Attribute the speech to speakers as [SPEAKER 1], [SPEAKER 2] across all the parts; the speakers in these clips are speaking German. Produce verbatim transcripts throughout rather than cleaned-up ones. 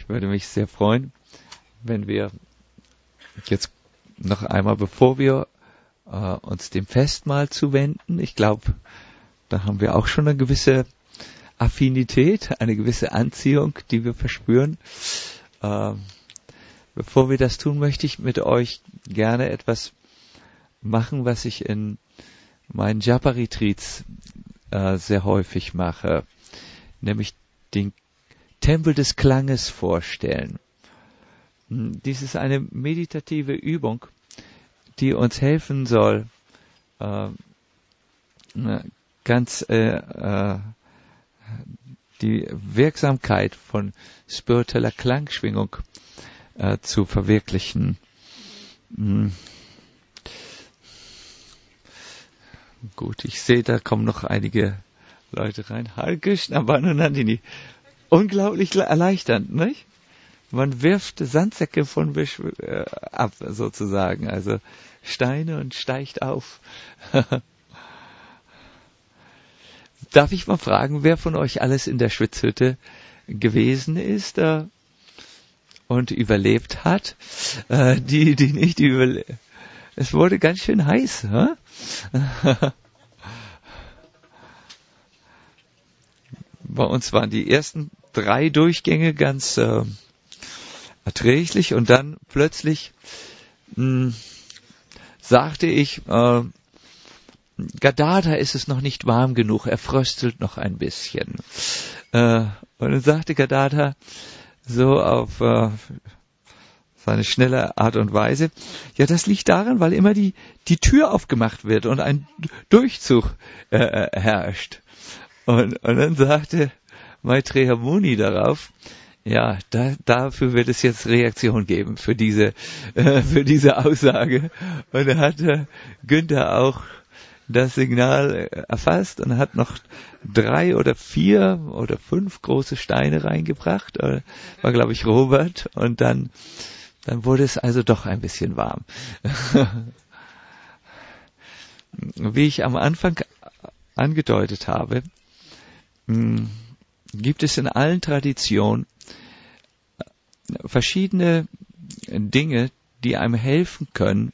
[SPEAKER 1] Ich würde mich sehr freuen, wenn wir jetzt noch einmal, bevor wir äh, uns dem Festmahl zuwenden, ich glaube, da haben wir auch schon eine gewisse Affinität, eine gewisse Anziehung, die wir verspüren. Äh, bevor wir das tun, möchte ich mit euch gerne etwas machen, was ich in meinen Japa-Retreats äh, sehr häufig mache, nämlich den Tempel des Klanges vorstellen. Dies ist eine meditative Übung, die uns helfen soll, äh, ganz äh, äh, die Wirksamkeit von spiritueller Klangschwingung äh, zu verwirklichen. Hm. Gut, ich sehe, da kommen noch einige Leute rein. Hare Krishna, Bhanu Nandini. Unglaublich erleichternd, nicht? Man wirft Sandsäcke von Besch- äh, ab, sozusagen, also Steine und steigt auf. Darf ich mal fragen, wer von euch alles in der Schwitzhütte gewesen ist äh, und überlebt hat? Äh, die, die nicht überlebt. Es wurde ganz schön heiß, hä? Bei uns waren die ersten drei Durchgänge ganz äh, erträglich und dann plötzlich mh, sagte ich, äh, Gadadha ist es noch nicht warm genug, er fröstelt noch ein bisschen. Äh, und dann sagte Gadadha so auf äh, seine schnelle Art und Weise, ja, das liegt daran, weil immer die, die Tür aufgemacht wird und ein Durchzug äh, herrscht. Und, und dann sagte Maitreya Muni darauf, ja, da, dafür wird es jetzt Reaktion geben, für diese, äh, für diese Aussage. Und da hat äh, Günther auch das Signal erfasst und hat noch drei oder vier oder fünf große Steine reingebracht. War, glaube ich, Robert. Und dann, dann wurde es also doch ein bisschen warm. Wie ich am Anfang angedeutet habe, gibt es in allen Traditionen verschiedene Dinge, die einem helfen können,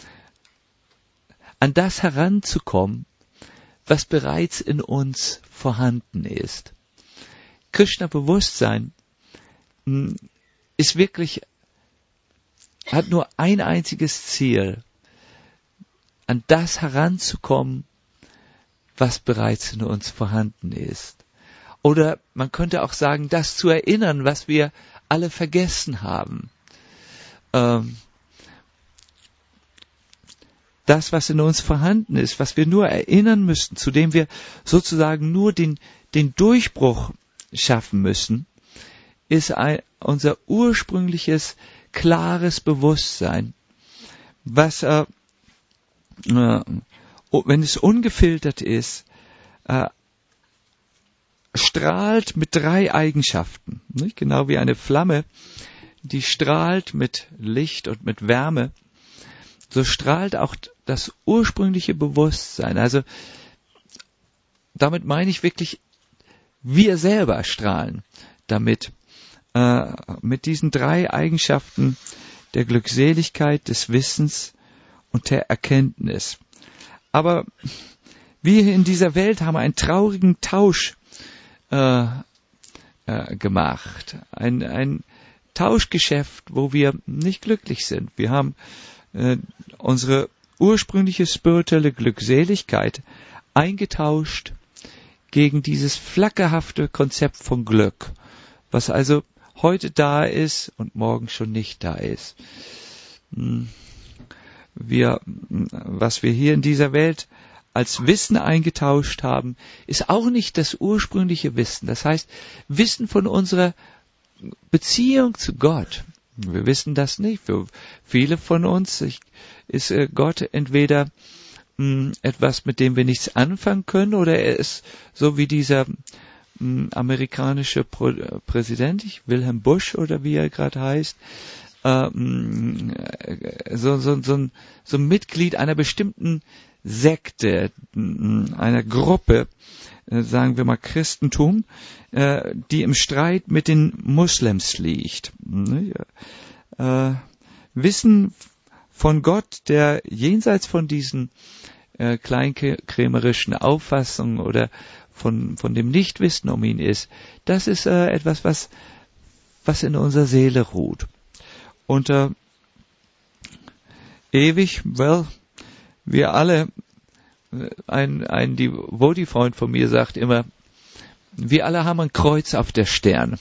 [SPEAKER 1] an das heranzukommen, was bereits in uns vorhanden ist. Krishna-Bewusstsein ist wirklich, hat nur ein einziges Ziel, an das heranzukommen, was bereits in uns vorhanden ist. Oder man könnte auch sagen, das zu erinnern, was wir alle vergessen haben. Ähm, Das, was in uns vorhanden ist, was wir nur erinnern müssten, zu dem wir sozusagen nur den, den Durchbruch schaffen müssen, ist ein, unser ursprüngliches, klares Bewusstsein, was, äh, äh, wenn es ungefiltert ist, äh, strahlt mit drei Eigenschaften, nicht? Genau wie eine Flamme, die strahlt mit Licht und mit Wärme. So strahlt auch das ursprüngliche Bewusstsein. Also damit meine ich wirklich, wir selber strahlen damit, äh, mit diesen drei Eigenschaften der Glückseligkeit, des Wissens und der Erkenntnis. Aber wir hier in dieser Welt haben einen traurigen Tausch äh, äh, gemacht. Ein, ein Tauschgeschäft, wo wir nicht glücklich sind. Wir haben äh, unsere ursprüngliche spirituelle Glückseligkeit eingetauscht gegen dieses flackerhafte Konzept von Glück, was also heute da ist und morgen schon nicht da ist. Wir, was wir hier in dieser Welt als Wissen eingetauscht haben, ist auch nicht das ursprüngliche Wissen. Das heißt, Wissen von unserer Beziehung zu Gott. Wir wissen das nicht. Für viele von uns ist Gott entweder mh, etwas, mit dem wir nichts anfangen können, oder er ist so wie dieser mh, amerikanische Pro- Präsident, Wilhelm Bush oder wie er gerade heißt, äh, mh, so, so, so, ein, so ein Mitglied einer bestimmten Sekte, mh, einer Gruppe, äh, sagen wir mal Christentum, äh, die im Streit mit den Muslims liegt. Äh, Wissen von Gott, der jenseits von diesen äh, kleinkrämerischen Auffassungen oder von, von dem Nichtwissen um ihn ist, das ist äh, etwas, was, was in unserer Seele ruht. Und äh, ewig, well, wir alle, ein, ein Devotee-Freund von mir sagt immer, wir alle haben ein Kreuz auf der Stirn.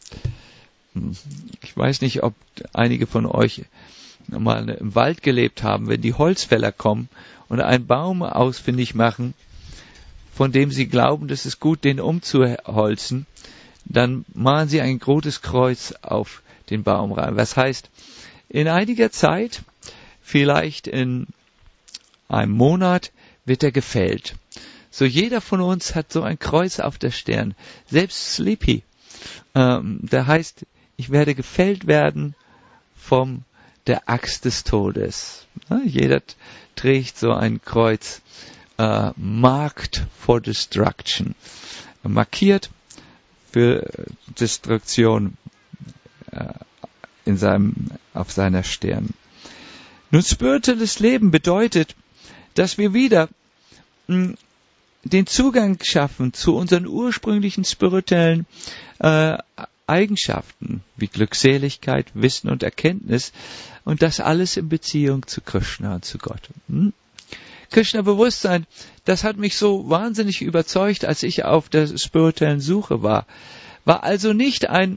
[SPEAKER 1] Ich weiß nicht, ob einige von euch mal im Wald gelebt haben, wenn die Holzfäller kommen und einen Baum ausfindig machen, von dem sie glauben, dass es gut, den umzuholzen, dann malen sie ein großes Kreuz auf den Baum rein. Was heißt, in einiger Zeit, vielleicht in einem Monat, wird er gefällt. So jeder von uns hat so ein Kreuz auf der Stirn. Selbst Sleepy, ähm, der heißt, ich werde gefällt werden vom der Axt des Todes. Ja, jeder trägt so ein Kreuz, äh, marked for destruction, markiert für Destruktion äh, in seinem, auf seiner Stirn. Nun, spirituelles Leben bedeutet, dass wir wieder mh, den Zugang schaffen zu unseren ursprünglichen spirituellen äh, Eigenschaften wie Glückseligkeit, Wissen und Erkenntnis und das alles in Beziehung zu Krishna und zu Gott. Hm? Krishna-Bewusstsein, das hat mich so wahnsinnig überzeugt, als ich auf der spirituellen Suche war. War also nicht ein,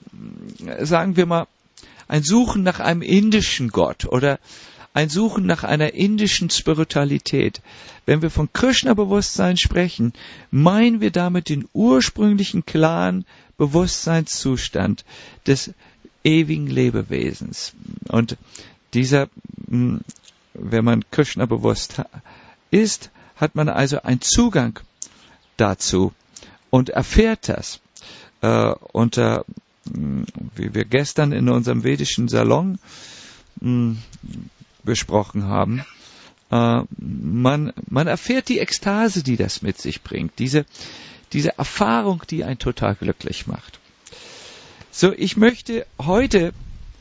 [SPEAKER 1] sagen wir mal, ein Suchen nach einem indischen Gott oder ein Suchen nach einer indischen Spiritualität. Wenn wir von Krishna-Bewusstsein sprechen, meinen wir damit den ursprünglichen klaren Bewusstseinszustand des ewigen Lebewesens. Und dieser, wenn man Krishna bewusst ist, hat man also einen Zugang dazu und erfährt das. Äh, unter, wie wir gestern in unserem vedischen Salon mh, besprochen haben, äh, man, man erfährt die Ekstase, die das mit sich bringt, diese, diese Erfahrung, die einen total glücklich macht. So, ich möchte heute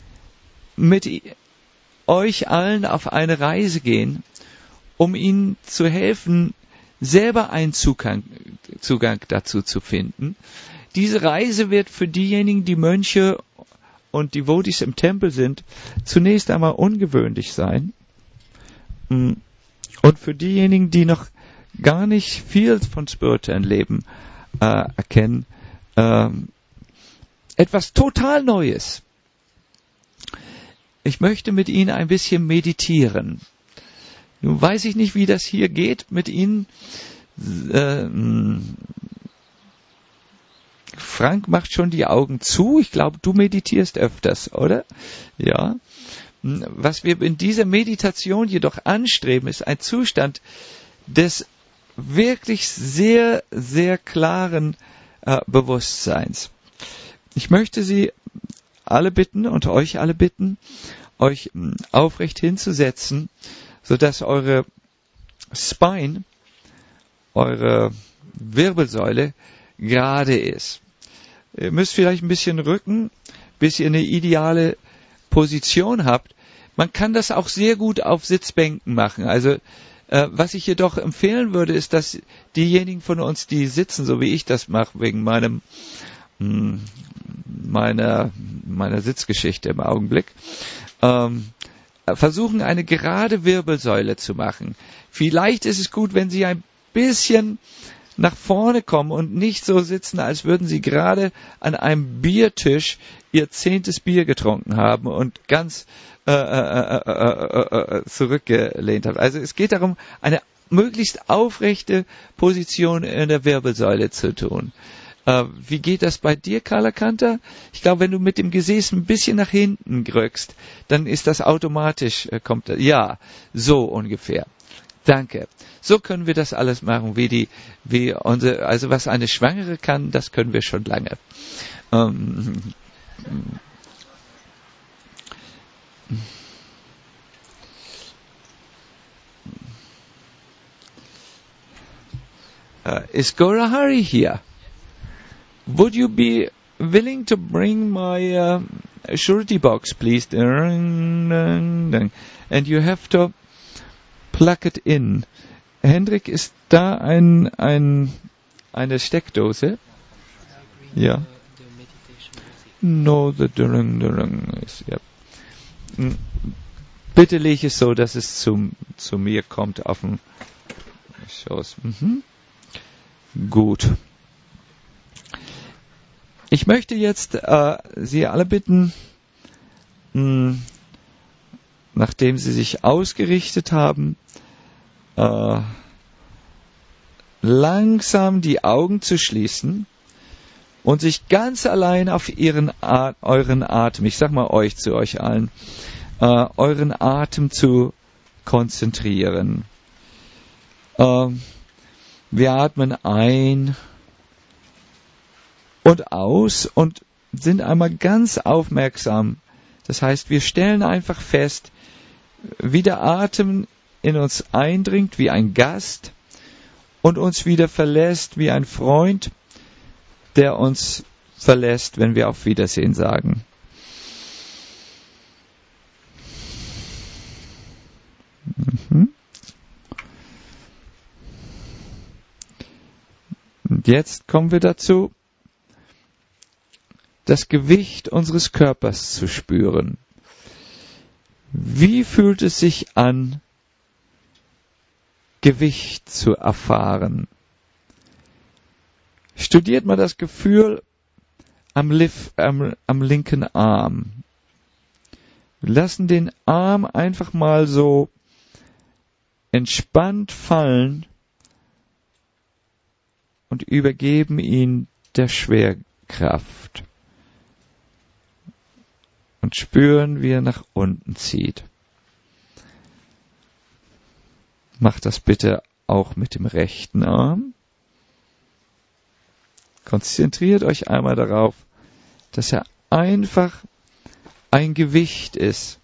[SPEAKER 1] mit euch allen auf eine Reise gehen, um ihnen zu helfen, selber einen Zugang, Zugang dazu zu finden. Diese Reise wird für diejenigen, die Mönche und Devotees im Tempel sind, zunächst einmal ungewöhnlich sein. Und für diejenigen, die noch gar nicht viel von spirituellem Leben äh, erkennen, äh, etwas total Neues. Ich möchte mit Ihnen ein bisschen meditieren. Nun weiß ich nicht, wie das hier geht mit Ihnen. Äh, Frank macht schon die Augen zu. Ich glaube, du meditierst öfters, oder? Ja. Was wir in dieser Meditation jedoch anstreben, ist ein Zustand des wirklich sehr, sehr klaren äh, Bewusstseins. Ich möchte Sie alle bitten und euch alle bitten, euch mh, aufrecht hinzusetzen, sodass eure Spine, eure Wirbelsäule gerade ist. Ihr müsst vielleicht ein bisschen rücken, bis ihr eine ideale Position habt. Man kann das auch sehr gut auf Sitzbänken machen. Also äh, was ich jedoch empfehlen würde, ist, dass diejenigen von uns, die sitzen, so wie ich das mache, wegen meinem mh, meiner meiner Sitzgeschichte im Augenblick, ähm, versuchen eine gerade Wirbelsäule zu machen. Vielleicht ist es gut, wenn Sie ein bisschen nach vorne kommen und nicht so sitzen, als würden Sie gerade an einem Biertisch Ihr zehntes Bier getrunken haben und ganz äh, äh, äh, äh, äh, zurückgelehnt haben. Also es geht darum, eine möglichst aufrechte Position in der Wirbelsäule zu tun. Äh, wie geht das bei dir, Carla Kanter? Ich glaube, wenn du mit dem Gesäß ein bisschen nach hinten drückst, dann ist das automatisch, äh, kommt, ja, so ungefähr. Danke. So können wir das alles machen, wie die, wie unsere, also was eine Schwangere kann, das können wir schon lange. Ähm, Uh, is Gora Hari here? Would you be willing to bring my uh, surety box, please? And you have to plug it in. Hendrik, ist da ein, ein, eine Steckdose? Ja. No, the durung, durung ist, ja. Bitte lege es so, dass es zu, zu mir kommt auf den Schoß. Mhm. Gut. Ich möchte jetzt äh, Sie alle bitten, mh, nachdem Sie sich ausgerichtet haben, äh, langsam die Augen zu schließen und sich ganz allein auf ihren At- euren Atem, ich sag mal euch zu euch allen, äh, euren Atem zu konzentrieren. Äh, wir atmen ein und aus und sind einmal ganz aufmerksam. Das heißt, wir stellen einfach fest, wie der Atem in uns eindringt wie ein Gast und uns wieder verlässt wie ein Freund, der uns verlässt, wenn wir auf Wiedersehen sagen. Mhm. Und jetzt kommen wir dazu, das Gewicht unseres Körpers zu spüren. Wie fühlt es sich an, Gewicht zu erfahren? Studiert mal das Gefühl am, Lif, am, am linken Arm. Wir lassen den Arm einfach mal so entspannt fallen und übergeben ihn der Schwerkraft. Und spüren, wie er nach unten zieht. Macht das bitte auch mit dem rechten Arm. Konzentriert euch einmal darauf, dass er einfach ein Gewicht ist.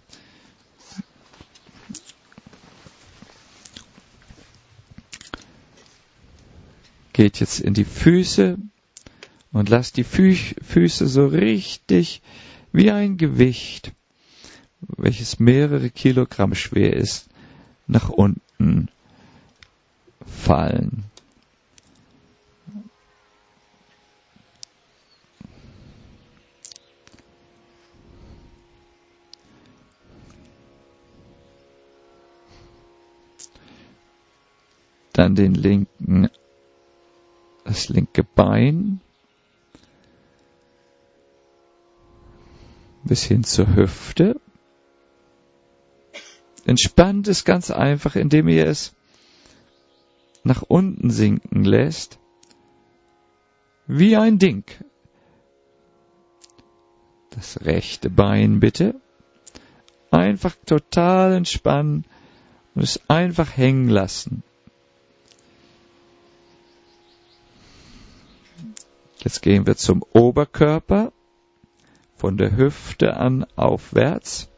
[SPEAKER 1] Geht jetzt in die Füße und lasst die Fü- Füße so richtig wie ein Gewicht, welches mehrere Kilogramm schwer ist, nach unten fallen. Dann den linken, das linke Bein bis hin zur Hüfte. Entspannt es ganz einfach, indem ihr es nach unten sinken lässt, wie ein Ding. Das rechte Bein bitte. Einfach total entspannen und es einfach hängen lassen. Jetzt gehen wir zum Oberkörper. Von der Hüfte an aufwärts.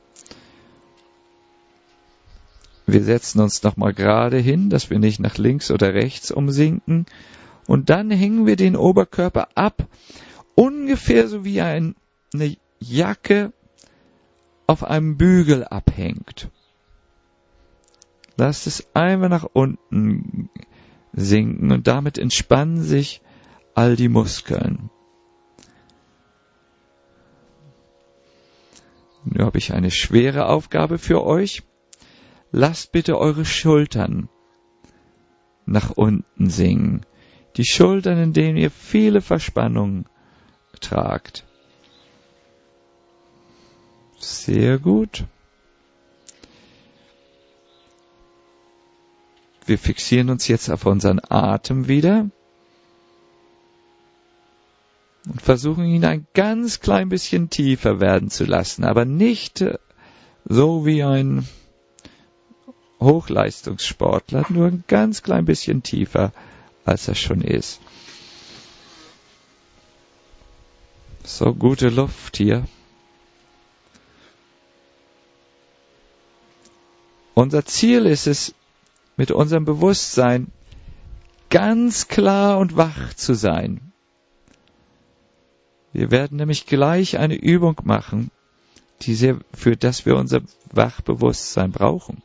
[SPEAKER 1] Wir setzen uns nochmal gerade hin, dass wir nicht nach links oder rechts umsinken. Und dann hängen wir den Oberkörper ab, ungefähr so wie ein, eine Jacke auf einem Bügel abhängt. Lasst es einmal nach unten sinken und damit entspannen sich all die Muskeln. Nun habe ich eine schwere Aufgabe für euch. Lasst bitte eure Schultern nach unten sinken. Die Schultern, in denen ihr viele Verspannungen tragt. Sehr gut. Wir fixieren uns jetzt auf unseren Atem wieder. Und versuchen ihn ein ganz klein bisschen tiefer werden zu lassen, aber nicht so wie ein Hochleistungssportler, nur ein ganz klein bisschen tiefer, als er schon ist. So gute Luft hier. Unser Ziel ist es, mit unserem Bewusstsein ganz klar und wach zu sein. Wir werden nämlich gleich eine Übung machen, die sehr, für das wir unser Wachbewusstsein brauchen.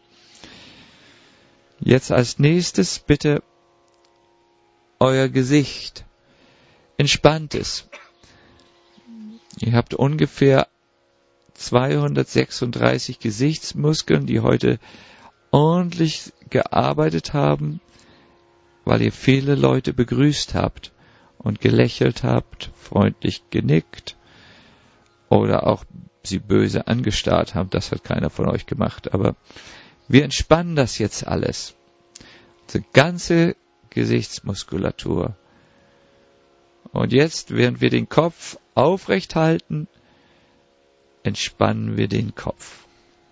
[SPEAKER 1] Jetzt als nächstes bitte euer Gesicht. Entspannt es. Ihr habt ungefähr zweihundertsechsunddreißig Gesichtsmuskeln, die heute ordentlich gearbeitet haben, weil ihr viele Leute begrüßt habt und gelächelt habt, freundlich genickt oder auch sie böse angestarrt habt. Das hat keiner von euch gemacht. Aber wir entspannen das jetzt alles. Unsere ganze Gesichtsmuskulatur. Und jetzt, während wir den Kopf aufrecht halten, entspannen wir den Kopf.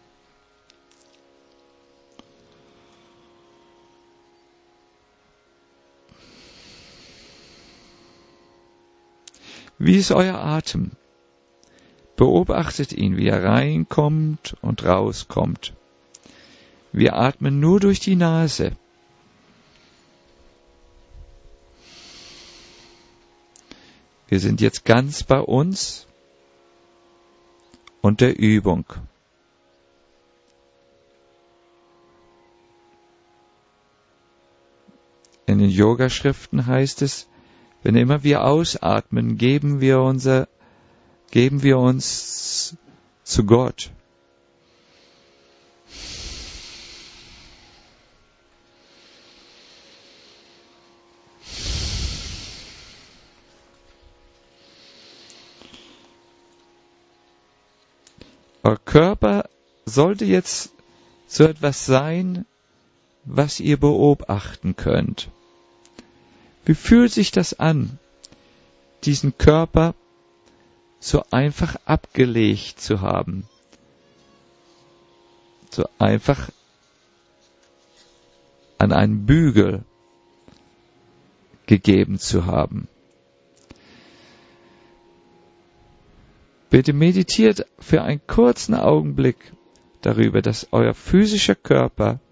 [SPEAKER 1] Wie ist euer Atem? Beobachtet ihn, wie er reinkommt und rauskommt. Wir atmen nur durch die Nase. Wir sind jetzt ganz bei uns und der Übung. In den Yoga-Schriften heißt es, wenn immer wir ausatmen, geben wir unser, geben wir uns zu Gott. Euer Körper sollte jetzt so etwas sein, was ihr beobachten könnt. Wie fühlt sich das an, diesen Körper so einfach abgelegt zu haben? So einfach an einen Bügel gegeben zu haben. Bitte meditiert für einen kurzen Augenblick darüber, dass euer physischer Körper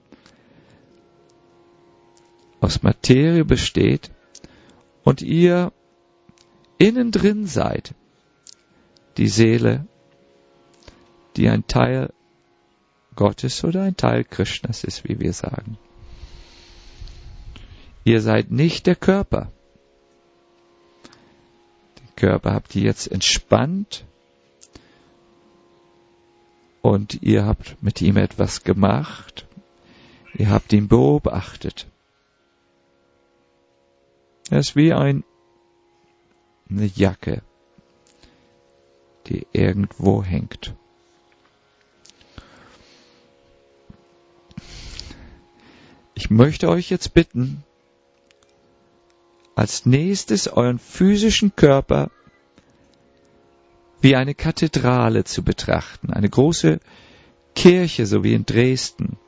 [SPEAKER 1] aus Materie besteht und ihr innen drin seid, die Seele, die ein Teil Gottes oder ein Teil Krishnas ist, wie wir sagen. Ihr seid nicht der Körper. Den Körper habt ihr jetzt entspannt und ihr habt mit ihm etwas gemacht. Ihr habt ihn beobachtet. Er ist wie ein, eine Jacke, die irgendwo hängt. Ich möchte euch jetzt bitten, als nächstes euren physischen Körper wie eine Kathedrale zu betrachten, eine große Kirche, so wie in Dresden.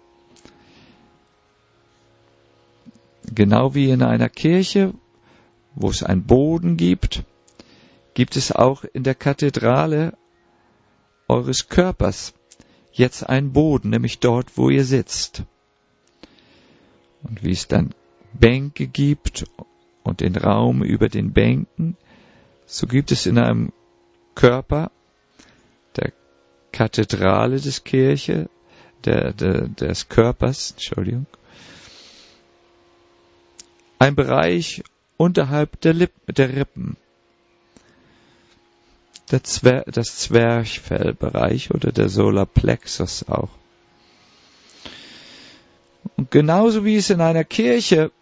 [SPEAKER 1] Genau wie in einer Kirche, wo es einen Boden gibt, gibt es auch in der Kathedrale eures Körpers jetzt einen Boden, nämlich dort, wo ihr sitzt. Und wie es dann Bänke gibt und den Raum über den Bänken, so gibt es in einem Körper der Kathedrale des Kirche, der, der, des Körpers, Entschuldigung, ein Bereich unterhalb der, Lippen, der Rippen, der Zwer, das Zwerchfellbereich oder der Solarplexus auch. Und genauso wie es in einer Kirche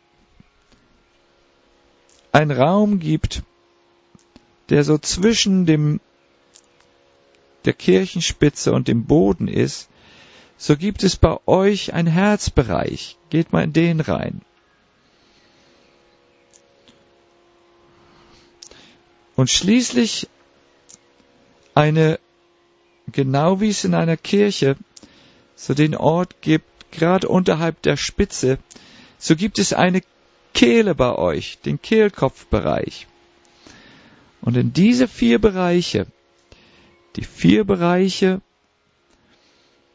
[SPEAKER 1] einen Raum gibt, der so zwischen dem, der Kirchenspitze und dem Boden ist, so gibt es bei euch einen Herzbereich. Geht mal in den rein. Und schließlich eine, genau wie es in einer Kirche so den Ort gibt, gerade unterhalb der Spitze, so gibt es eine Kehle bei euch, den Kehlkopfbereich. Und in diese vier Bereiche, die vier Bereiche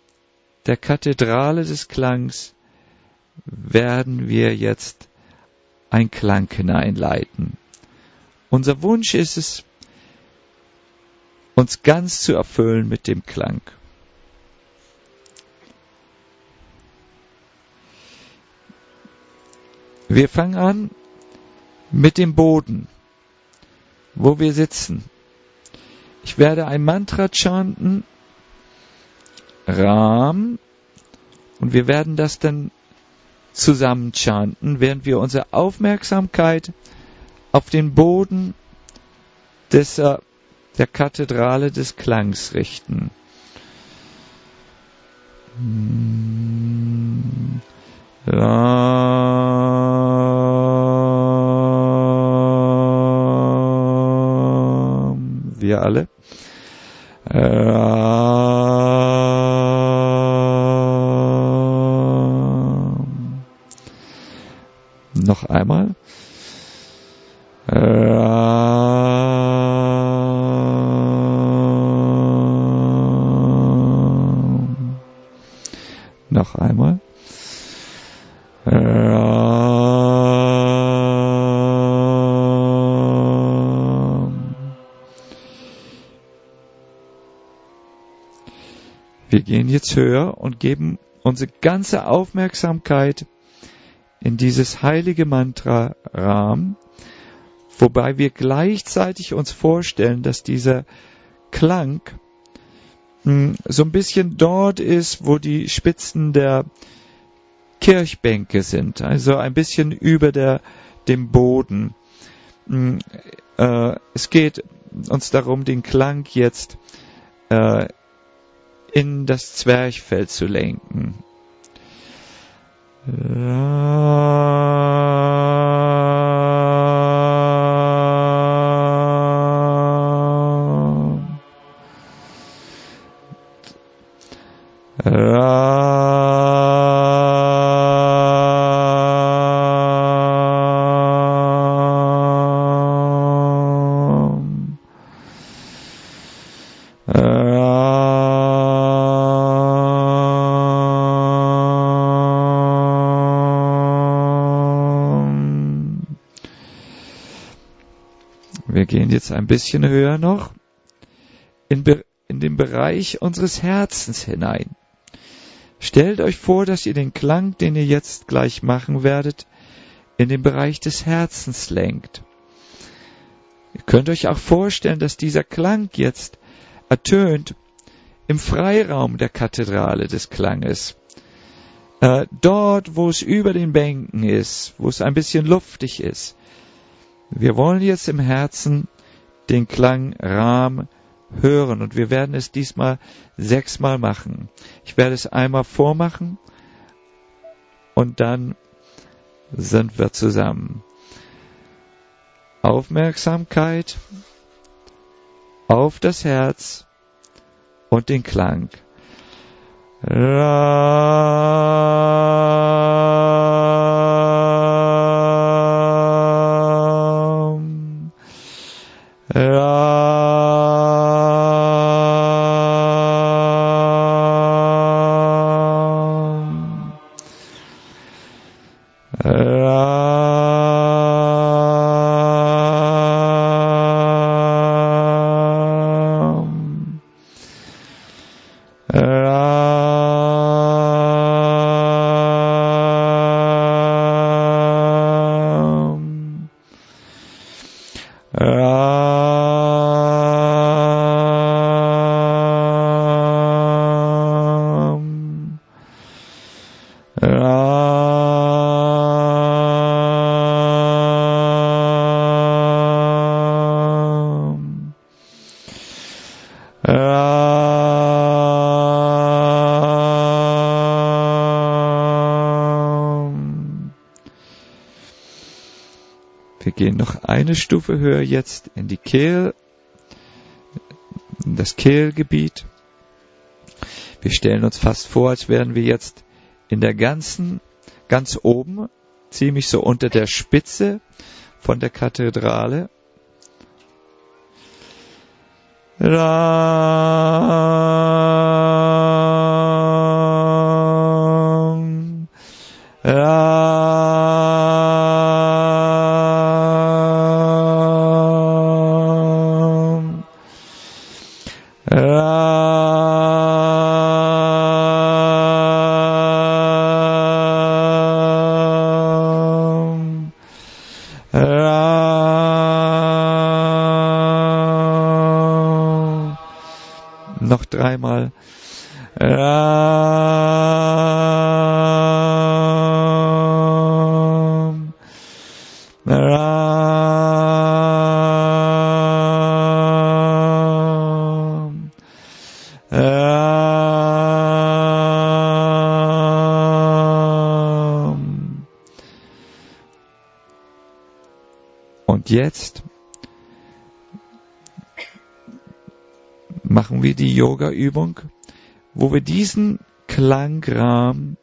[SPEAKER 1] der Kathedrale des Klangs, werden wir jetzt einen Klang hineinleiten. Unser Wunsch ist es, uns ganz zu erfüllen mit dem Klang. Wir fangen an mit dem Boden, wo wir sitzen. Ich werde ein Mantra chanten, Ram, und wir werden das dann zusammen chanten, während wir unsere Aufmerksamkeit auf den Boden des, äh, der Kathedrale des Klangs richten. Ram. Wir alle. Ram. Noch einmal. Ram. Noch einmal. Ram. Wir gehen jetzt höher und geben unsere ganze Aufmerksamkeit in dieses heilige Mantra Ram, wobei wir gleichzeitig uns vorstellen, dass dieser Klang mh, so ein bisschen dort ist, wo die Spitzen der Kirchbänke sind, also ein bisschen über der, dem Boden. Mh, äh, es geht uns darum, den Klang jetzt äh, in das Zwerchfell zu lenken. Ram. Ram. Wir gehen jetzt ein bisschen höher noch in, Be- in den Bereich unseres Herzens hinein. Stellt euch vor, dass ihr den Klang, den ihr jetzt gleich machen werdet, in den Bereich des Herzens lenkt. Ihr könnt euch auch vorstellen, dass dieser Klang jetzt ertönt im Freiraum der Kathedrale des Klanges. Äh, dort, wo es über den Bänken ist, wo es ein bisschen luftig ist. Wir wollen jetzt im Herzen den Klang Ram hören und wir werden es diesmal sechsmal machen. Ich werde es einmal vormachen und dann sind wir zusammen. Aufmerksamkeit auf das Herz und den Klang. Ram. Ram. Ram. Ram. Ram. Ram. Ram. Wir gehen noch eine Stufe höher jetzt in die Kehl, in das Kehlgebiet. Wir stellen uns fast vor, als wären wir jetzt in der ganzen, ganz oben, ziemlich so unter der Spitze von der Kathedrale. Ram. Ram. Ram, Ram. Noch dreimal. Ram, Ram, Ram. Und jetzt machen wir die Yoga-Übung, wo wir diesen Klangrahmen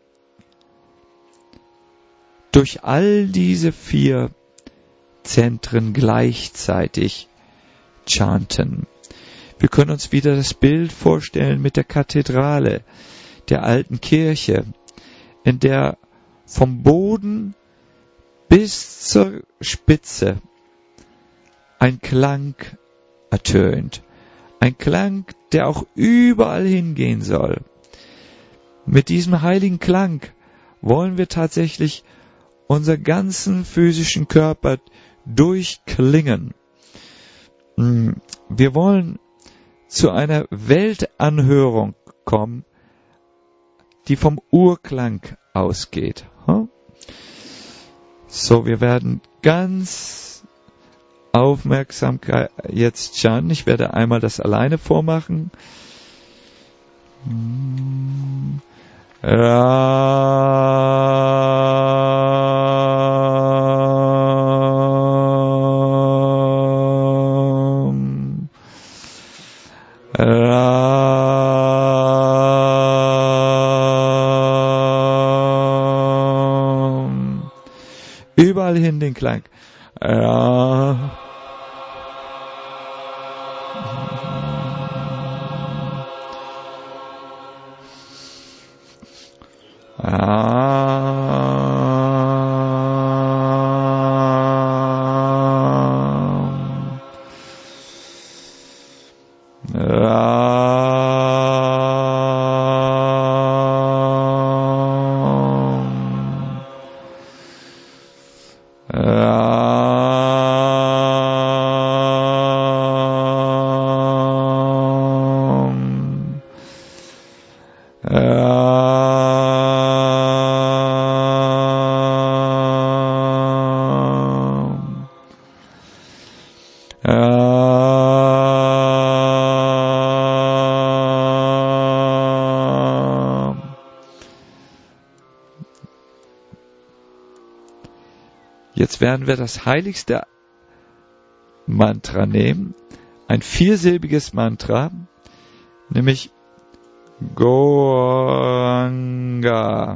[SPEAKER 1] durch all diese vier Zentren gleichzeitig chanten. Wir können uns wieder das Bild vorstellen mit der Kathedrale, der alten Kirche, in der vom Boden bis zur Spitze ein Klang ertönt. Ein Klang, der auch überall hingehen soll. Mit diesem heiligen Klang wollen wir tatsächlich unseren ganzen physischen Körper durchklingen. Wir wollen zu einer Weltanhörung kommen, die vom Urklang ausgeht. So, wir werden ganz aufmerksam jetzt chanten. Ich werde einmal das alleine vormachen. Ram, Ram. Überall hin den Klang. Ram. Jetzt werden wir das heiligste Mantra nehmen, ein viersilbiges Mantra, nämlich Gauranga.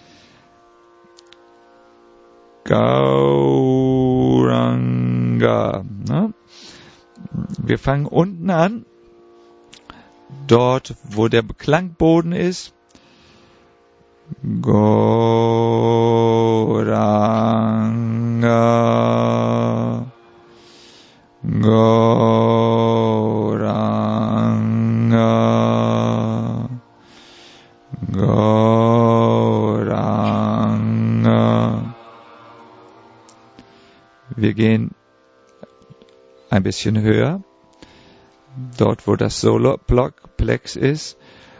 [SPEAKER 1] Gauranga. Ne? Wir fangen unten an, dort wo der Klangboden ist. Gauranga, Gauranga, Gauranga. Wir gehen ein bisschen höher, dort wo das Solarplex ist.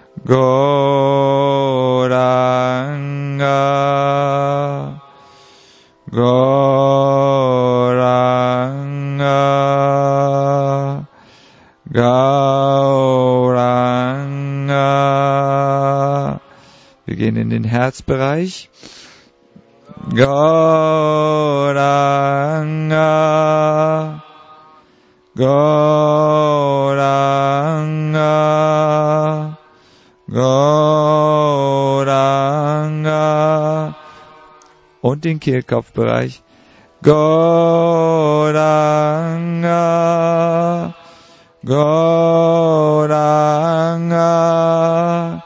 [SPEAKER 1] Gauranga, Gauranga, Gauranga. Wir gehen in den Herzbereich. Gauranga, Gauranga, Gauranga. Und den Kehlkopfbereich. Gauranga, Gauranga,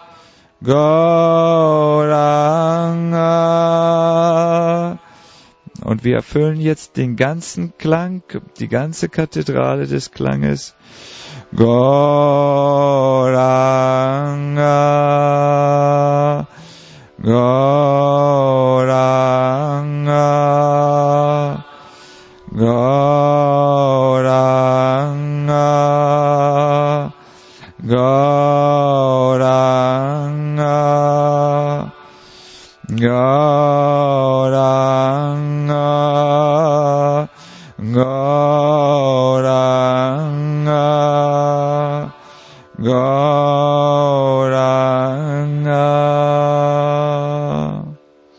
[SPEAKER 1] Gauranga. Und wir erfüllen jetzt den ganzen Klang, die ganze Kathedrale des Klanges. Gauranga. Gauranga.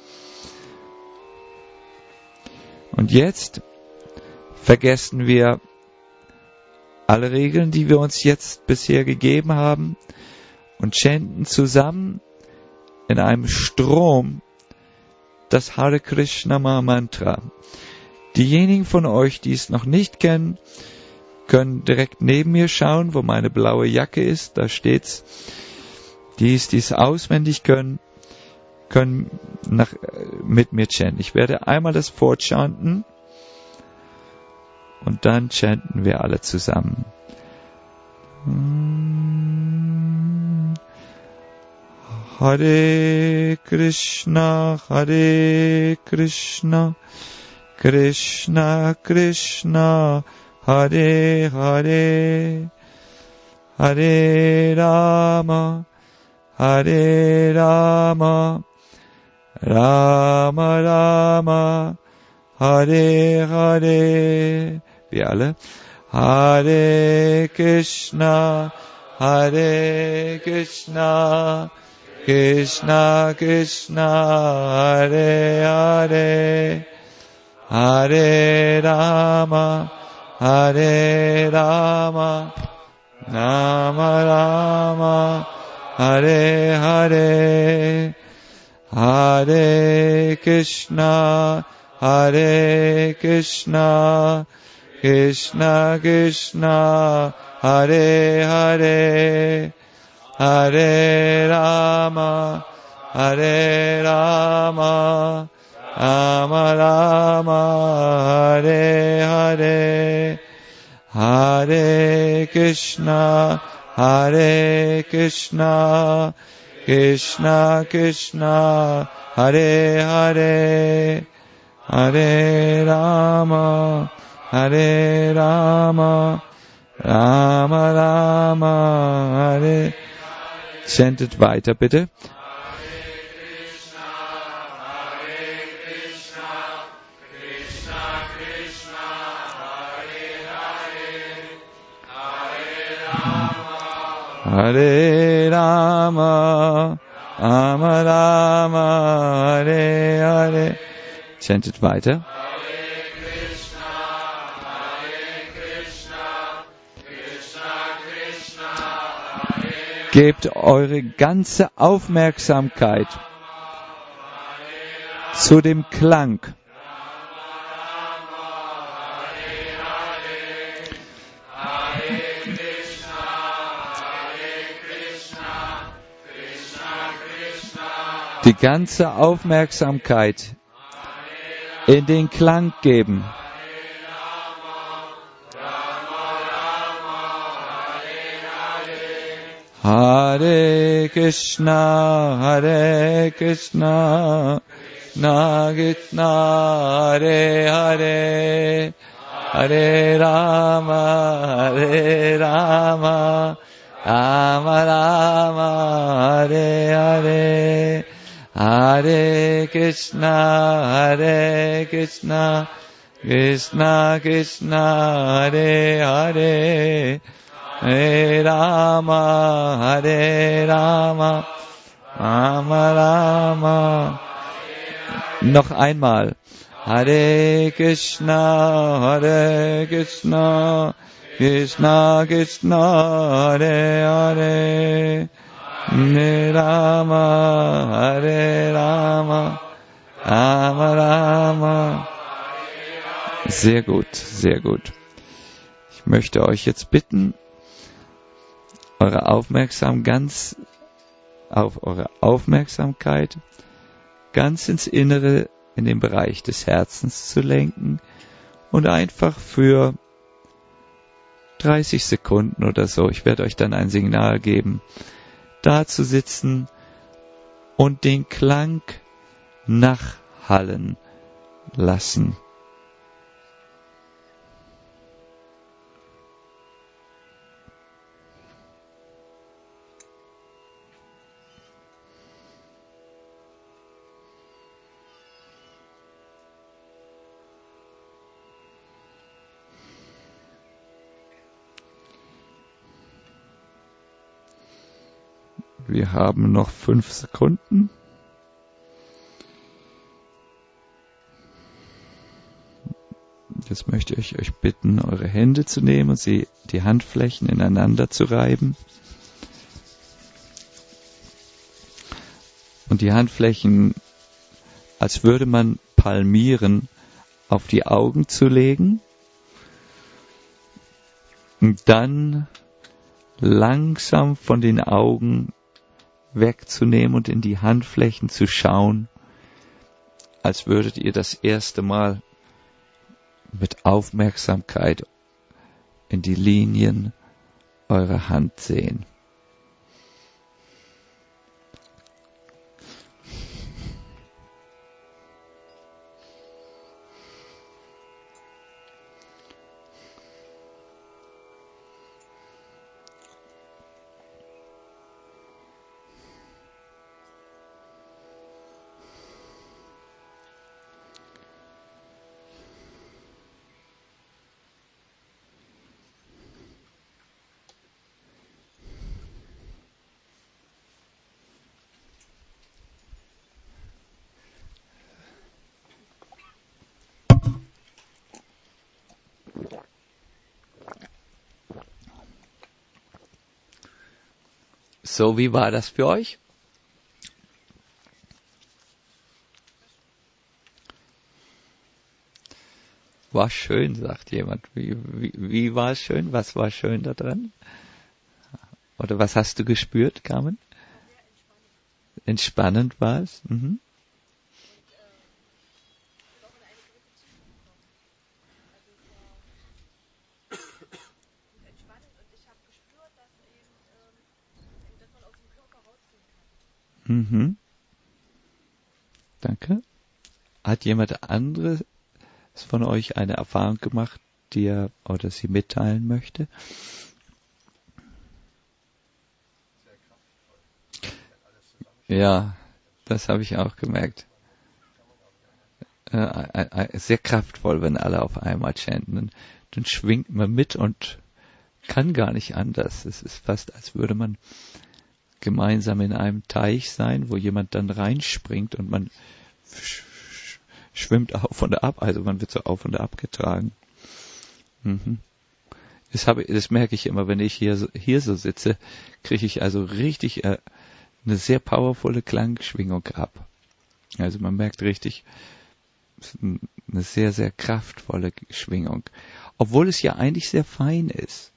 [SPEAKER 1] Und jetzt vergessen wir alle Regeln, die wir uns jetzt bisher gegeben haben, und chanten zusammen in einem Strom das Hare Krishna Mantra. Diejenigen von euch, die es noch nicht kennen, können direkt neben mir schauen, wo meine blaue Jacke ist. Da steht's. Die, die es auswendig können, können nach, mit mir chanten. Ich werde einmal das fortchanten und dann chanten wir alle zusammen. Hare Krishna, Hare Krishna, Krishna Krishna, Hare Hare, Hare Rama, Hare Rama, Rama Rama, Hare Hare. Wir alle. Hare Krishna, Hare Krishna, Krishna Krishna, Hare Hare, Hare Rama, Hare Rama, Rama Rama, Hare Hare, Hare Krishna, Hare Krishna, Krishna Krishna, Hare Hare, Hare Rama, Hare Rama, Rama Rama, Hare Hare, Hare Krishna, Hare Krishna, Krishna Krishna, Hare Hare, Hare Rama, Hare Rama, Rama Rama, Hare. Chantet weiter, bitte. Hare Rama, Rama Rama, Hare Hare. Chantet weiter.
[SPEAKER 2] Hare Krishna, Hare Krishna, Krishna Krishna, Hare Hare.
[SPEAKER 1] Gebt eure ganze Aufmerksamkeit zu dem Klang. Die ganze Aufmerksamkeit in den Klang geben. Hare Krishna, Hare Krishna, Krishna Krishna, Hare Hare, Hare Rama, Hare Rama, Rama Rama, Hare Hare, Hare Krishna, Hare Krishna, Krishna Krishna, Hare Hare, Hare Rama, Hare Rama, Rama Rama. Noch einmal. Hare Krishna, Hare Krishna, Krishna Krishna, Hare Hare, Hare Rama, Hare Rama, Rama Rama. Sehr gut, sehr gut. Ich möchte euch jetzt bitten, eure Aufmerksamkeit ganz auf eure Aufmerksamkeit ganz ins Innere, in den Bereich des Herzens zu lenken und einfach für dreißig Sekunden oder so, ich werde euch dann ein Signal geben, da zu sitzen und den Klang nachhallen lassen. Wir haben noch fünf Sekunden. Jetzt möchte ich euch bitten, eure Hände zu nehmen und sie, die Handflächen ineinander zu reiben. Und die Handflächen, als würde man palmieren, auf die Augen zu legen. Und dann langsam von den Augen wegzunehmen und in die Handflächen zu schauen, als würdet ihr das erste Mal mit Aufmerksamkeit in die Linien eurer Hand sehen. So, wie war das für euch? War schön, sagt jemand. Wie, wie, wie war es schön? Was war schön da dran? Oder was hast du gespürt, Carmen? Entspannend war es? Mhm. Mhm. Danke. Hat jemand anderes von euch eine Erfahrung gemacht, die er oder sie mitteilen möchte? Ja, das habe ich auch gemerkt. Äh, äh, äh, sehr kraftvoll, wenn alle auf einmal chanten. Dann, dann schwingt man mit und kann gar nicht anders. Es ist fast, als würde man gemeinsam in einem Teich sein, wo jemand dann reinspringt und man sch- sch- schwimmt auf und ab, also man wird so auf und ab getragen. Mhm. Das, habe, das merke ich immer, wenn ich hier so, hier so sitze, kriege ich also richtig äh, eine sehr powervolle Klangschwingung ab. Also man merkt richtig eine sehr, sehr kraftvolle Schwingung. Obwohl es ja eigentlich sehr fein ist.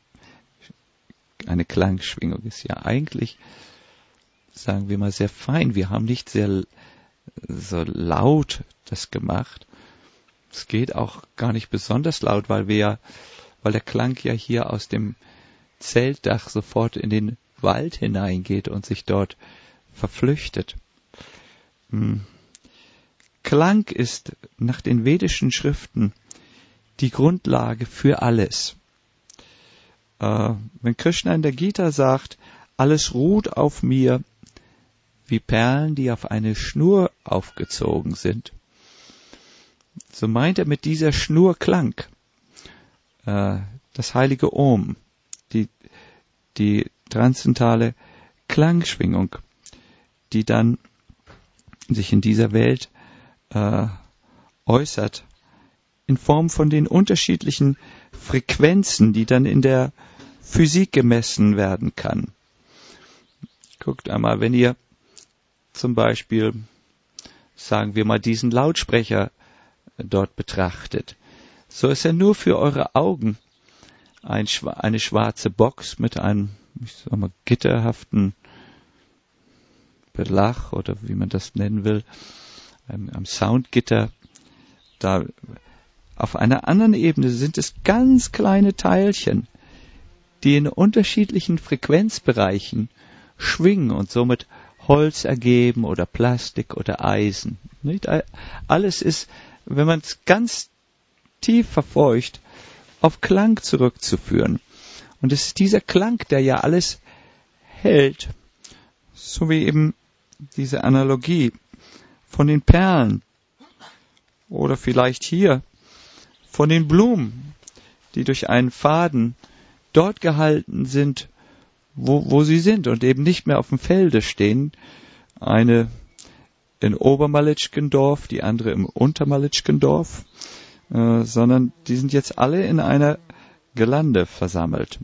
[SPEAKER 1] Eine Klangschwingung ist ja eigentlich, sagen wir mal, sehr fein. Wir haben nicht sehr so laut das gemacht. Es geht auch gar nicht besonders laut, weil wir ja, weil der Klang ja hier aus dem Zeltdach sofort in den Wald hineingeht und sich dort verflüchtet. Hm. Klang ist nach den vedischen Schriften die Grundlage für alles. Äh, wenn Krishna in der Gita sagt, alles ruht auf mir wie Perlen, die auf eine Schnur aufgezogen sind, so meint er mit dieser Schnur Klang, äh, das heilige Om, die, die transzendentale Klangschwingung, die dann sich in dieser Welt äh, äußert, in Form von den unterschiedlichen Frequenzen, die dann in der Physik gemessen werden kann. Guckt einmal, wenn ihr zum Beispiel, sagen wir mal, diesen Lautsprecher dort betrachtet, so ist er nur für eure Augen ein, eine schwarze Box mit einem, ich sag mal, gitterhaften Belach oder wie man das nennen will, einem, einem Soundgitter. Da auf einer anderen Ebene sind es ganz kleine Teilchen, die in unterschiedlichen Frequenzbereichen schwingen und somit Holz ergeben oder Plastik oder Eisen. Nicht? Alles ist, wenn man es ganz tief verfolgt, auf Klang zurückzuführen. Und es ist dieser Klang, der ja alles hält, so wie eben diese Analogie von den Perlen oder vielleicht hier von den Blumen, die durch einen Faden dort gehalten sind, wo, wo sie sind und eben nicht mehr auf dem Felde stehen. Eine in Obermalitschkendorf, die andere im Untermalitschkendorf, äh, sondern die sind jetzt alle in einer Gelande versammelt.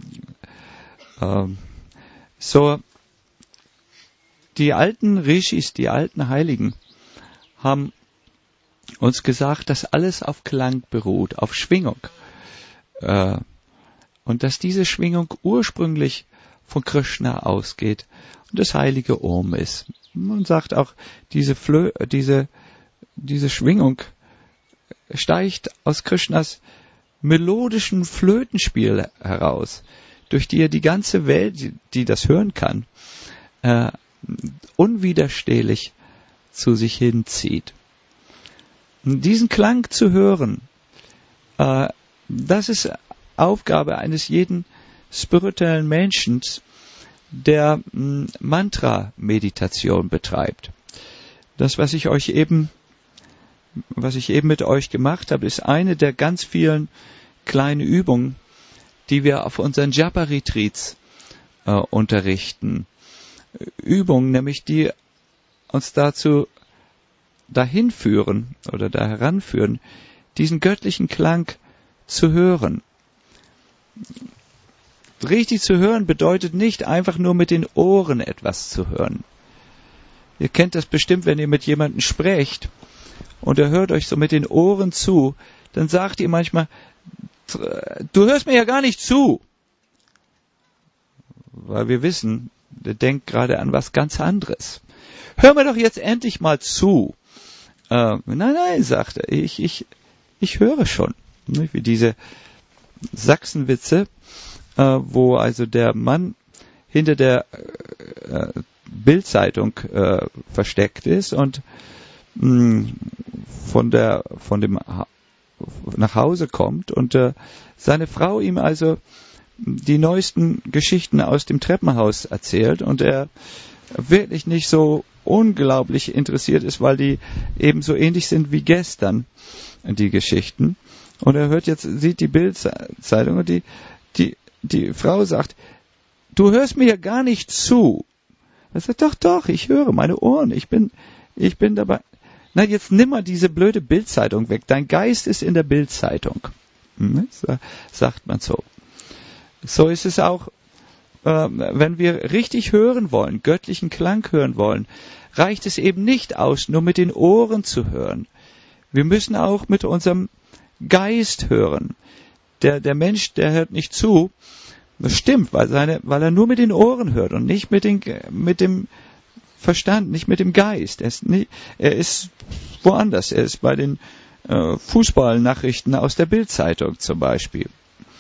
[SPEAKER 1] Ähm, so, die alten Rishis, die alten Heiligen, haben uns gesagt, dass alles auf Klang beruht, auf Schwingung. Äh, und dass diese Schwingung ursprünglich von Krishna ausgeht und das heilige Om ist. Man sagt auch, diese, Flö- diese, diese Schwingung steigt aus Krishnas melodischen Flötenspiel heraus, durch die er die ganze Welt, die, die das hören kann, äh, unwiderstehlich zu sich hinzieht. Diesen Klang zu hören, äh, das ist Aufgabe eines jeden spirituellen Menschen, der mh, Mantra-Meditation betreibt. Das, was ich euch eben, was ich eben mit euch gemacht habe, ist eine der ganz vielen kleinen Übungen, die wir auf unseren Japa-Retreats äh, unterrichten. Übungen, nämlich die uns dazu dahin führen oder da heranführen, diesen göttlichen Klang zu hören. Richtig zu hören bedeutet nicht einfach nur mit den Ohren etwas zu hören. Ihr kennt das bestimmt, wenn ihr mit jemandem sprecht und er hört euch so mit den Ohren zu, dann sagt ihr manchmal, du hörst mir ja gar nicht zu. Weil wir wissen, der denkt gerade an was ganz anderes. Hör mir doch jetzt endlich mal zu. Äh, nein, nein, sagt er, ich, ich, ich höre schon. Wie diese Sachsenwitze, äh, wo also der Mann hinter der äh, Bildzeitung äh, versteckt ist und mh, von der von dem ha- nach Hause kommt und äh, seine Frau ihm also die neuesten Geschichten aus dem Treppenhaus erzählt und er wirklich nicht so unglaublich interessiert ist, weil die eben so ähnlich sind wie gestern, die Geschichten. Und er hört jetzt, sieht die Bildzeitung und die, die, die Frau sagt, du hörst mir ja gar nicht zu. Er sagt, doch, doch, ich höre meine Ohren, ich bin, ich bin dabei. Na, jetzt nimm mal diese blöde Bildzeitung weg, dein Geist ist in der Bildzeitung. Hm, sagt man so. So ist es auch, äh, wenn wir richtig hören wollen, göttlichen Klang hören wollen, reicht es eben nicht aus, nur mit den Ohren zu hören. Wir müssen auch mit unserem Geist hören. Der, der Mensch, der hört nicht zu. Das stimmt, weil, seine, weil er nur mit den Ohren hört und nicht mit, den, mit dem Verstand, nicht mit dem Geist. Er ist, nicht, er ist woanders. Er ist bei den äh, Fußballnachrichten aus der Bildzeitung zum Beispiel.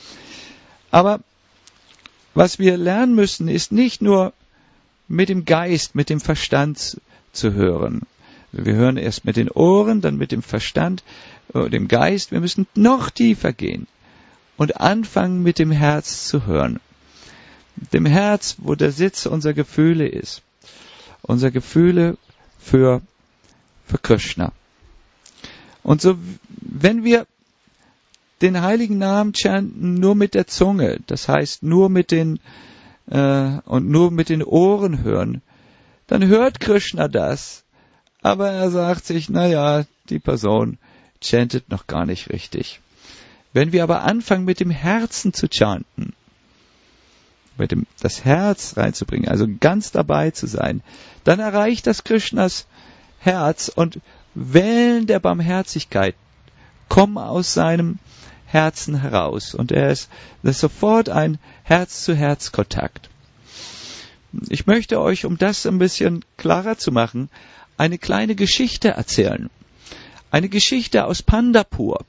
[SPEAKER 1] Aber was wir lernen müssen, ist nicht nur mit dem Geist, mit dem Verstand zu hören. Wir hören erst mit den Ohren, dann mit dem Verstand, äh, dem Geist. Wir müssen noch tiefer gehen und anfangen mit dem Herz zu hören. Dem Herz, wo der Sitz unserer Gefühle ist. Unsere Gefühle für, für Krishna. Und so, wenn wir den heiligen Namen chanten nur mit der Zunge, das heißt nur mit den äh, und nur mit den Ohren hören, dann hört Krishna das, aber er sagt sich, naja, die Person chantet noch gar nicht richtig. Wenn wir aber anfangen mit dem Herzen zu chanten, mit dem das Herz reinzubringen, also ganz dabei zu sein, dann erreicht das Krishnas Herz und Wellen der Barmherzigkeit kommen aus seinem Herzen heraus. Und er ist, das ist sofort ein Herz-zu-Herz-Kontakt. Ich möchte euch, um das ein bisschen klarer zu machen, eine kleine Geschichte erzählen. Eine Geschichte aus Pandharpur.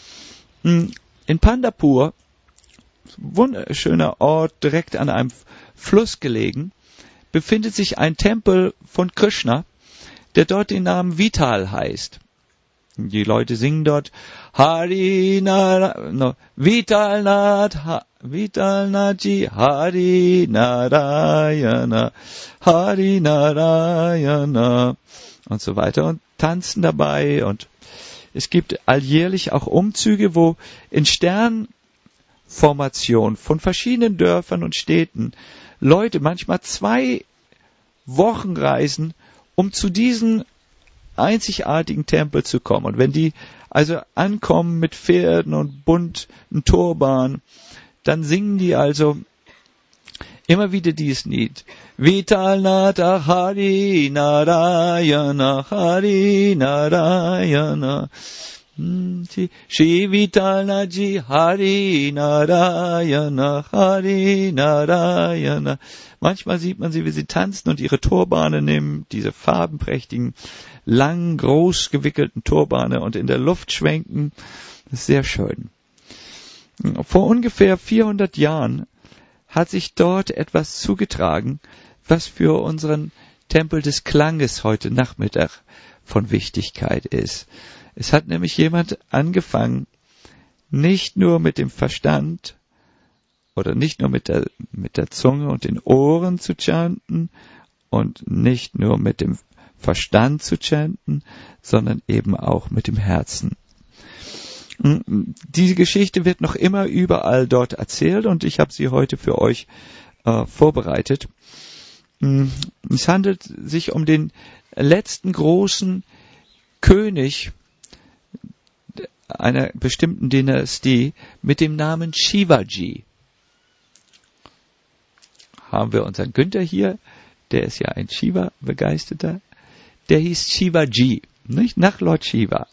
[SPEAKER 1] In Pandharpur, wunderschöner Ort, direkt an einem Fluss gelegen, befindet sich ein Tempel von Krishna, der dort den Namen Vital heißt. Die Leute singen dort Hari Nara, no, Vital Nath, ha, Vital Nathji, Hari Narayana, Hari Narayana und so weiter und tanzen dabei. Und es gibt alljährlich auch Umzüge, wo in Sternformation von verschiedenen Dörfern und Städten Leute manchmal zwei Wochen reisen, um zu diesem einzigartigen Tempel zu kommen. Und wenn die also ankommen mit Pferden und bunten Turban, dann singen die also immer wieder dieses Lied. Vitalnata Hari Narayana Hari Narayana Shri Vitalnaji Hari Narayana Hari Narayana. Manchmal sieht man sie, wie sie tanzen und ihre Turbane nehmen, diese farbenprächtigen, lang, groß gewickelten Turbane und in der Luft schwenken. Das ist sehr schön. Vor ungefähr vierhundert Jahren hat sich dort etwas zugetragen, was für unseren Tempel des Klanges heute Nachmittag von Wichtigkeit ist. Es hat nämlich jemand angefangen, nicht nur mit dem Verstand oder nicht nur mit der, mit der Zunge und den Ohren zu chanten und nicht nur mit dem Verstand zu chanten, sondern eben auch mit dem Herzen. Diese Geschichte wird noch immer überall dort erzählt und ich habe sie heute für euch äh, vorbereitet. Es handelt sich um den letzten großen König einer bestimmten Dynastie mit dem Namen Shivaji. Haben wir unseren Günther hier, der ist ja ein Shiva-Begeisterter. Der hieß Shivaji, nicht? Nach Lord Shiva.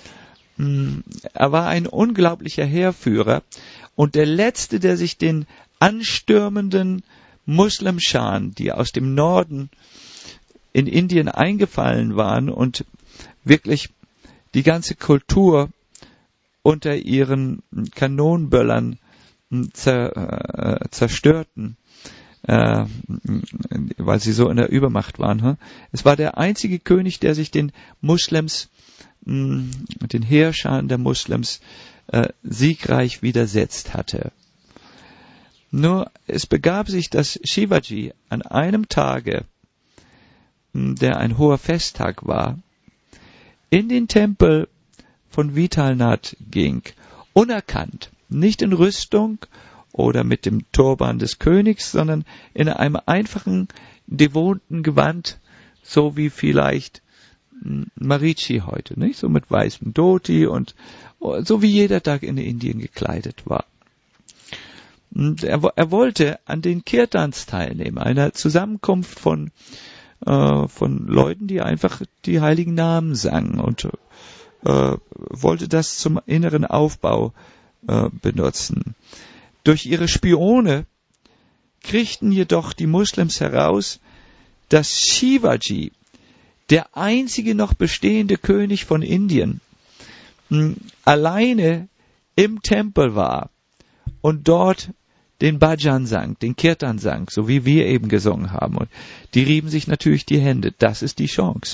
[SPEAKER 1] Er war ein unglaublicher Heerführer und der letzte, der sich den anstürmenden Muslimscharen, die aus dem Norden in Indien eingefallen waren und wirklich die ganze Kultur unter ihren Kanonenböllern zer, äh, zerstörten, äh, weil sie so in der Übermacht waren. Hm? Es war der einzige König, der sich den Muslims, mh, den Heerscharen der Muslims äh, siegreich widersetzt hatte. Nur es begab sich, dass Shivaji an einem Tage, mh, der ein hoher Festtag war, in den Tempel von Vitalnath ging, unerkannt, nicht in Rüstung oder mit dem Turban des Königs, sondern in einem einfachen, devoten Gewand, so wie vielleicht Marici heute, nicht? So mit weißem Dhoti und so wie jeder Tag in Indien gekleidet war. Und er, er wollte an den Kirtans teilnehmen, einer Zusammenkunft von äh, von Leuten, die einfach die heiligen Namen sangen und äh, wollte das zum inneren Aufbau äh, benutzen. Durch ihre Spione kriegten jedoch die Muslims heraus, dass Shivaji, der einzige noch bestehende König von Indien, mh, alleine im Tempel war und dort den Bhajan sang, den Kirtan sang, so wie wir eben gesungen haben. Und die rieben sich natürlich die Hände. Das ist die Chance.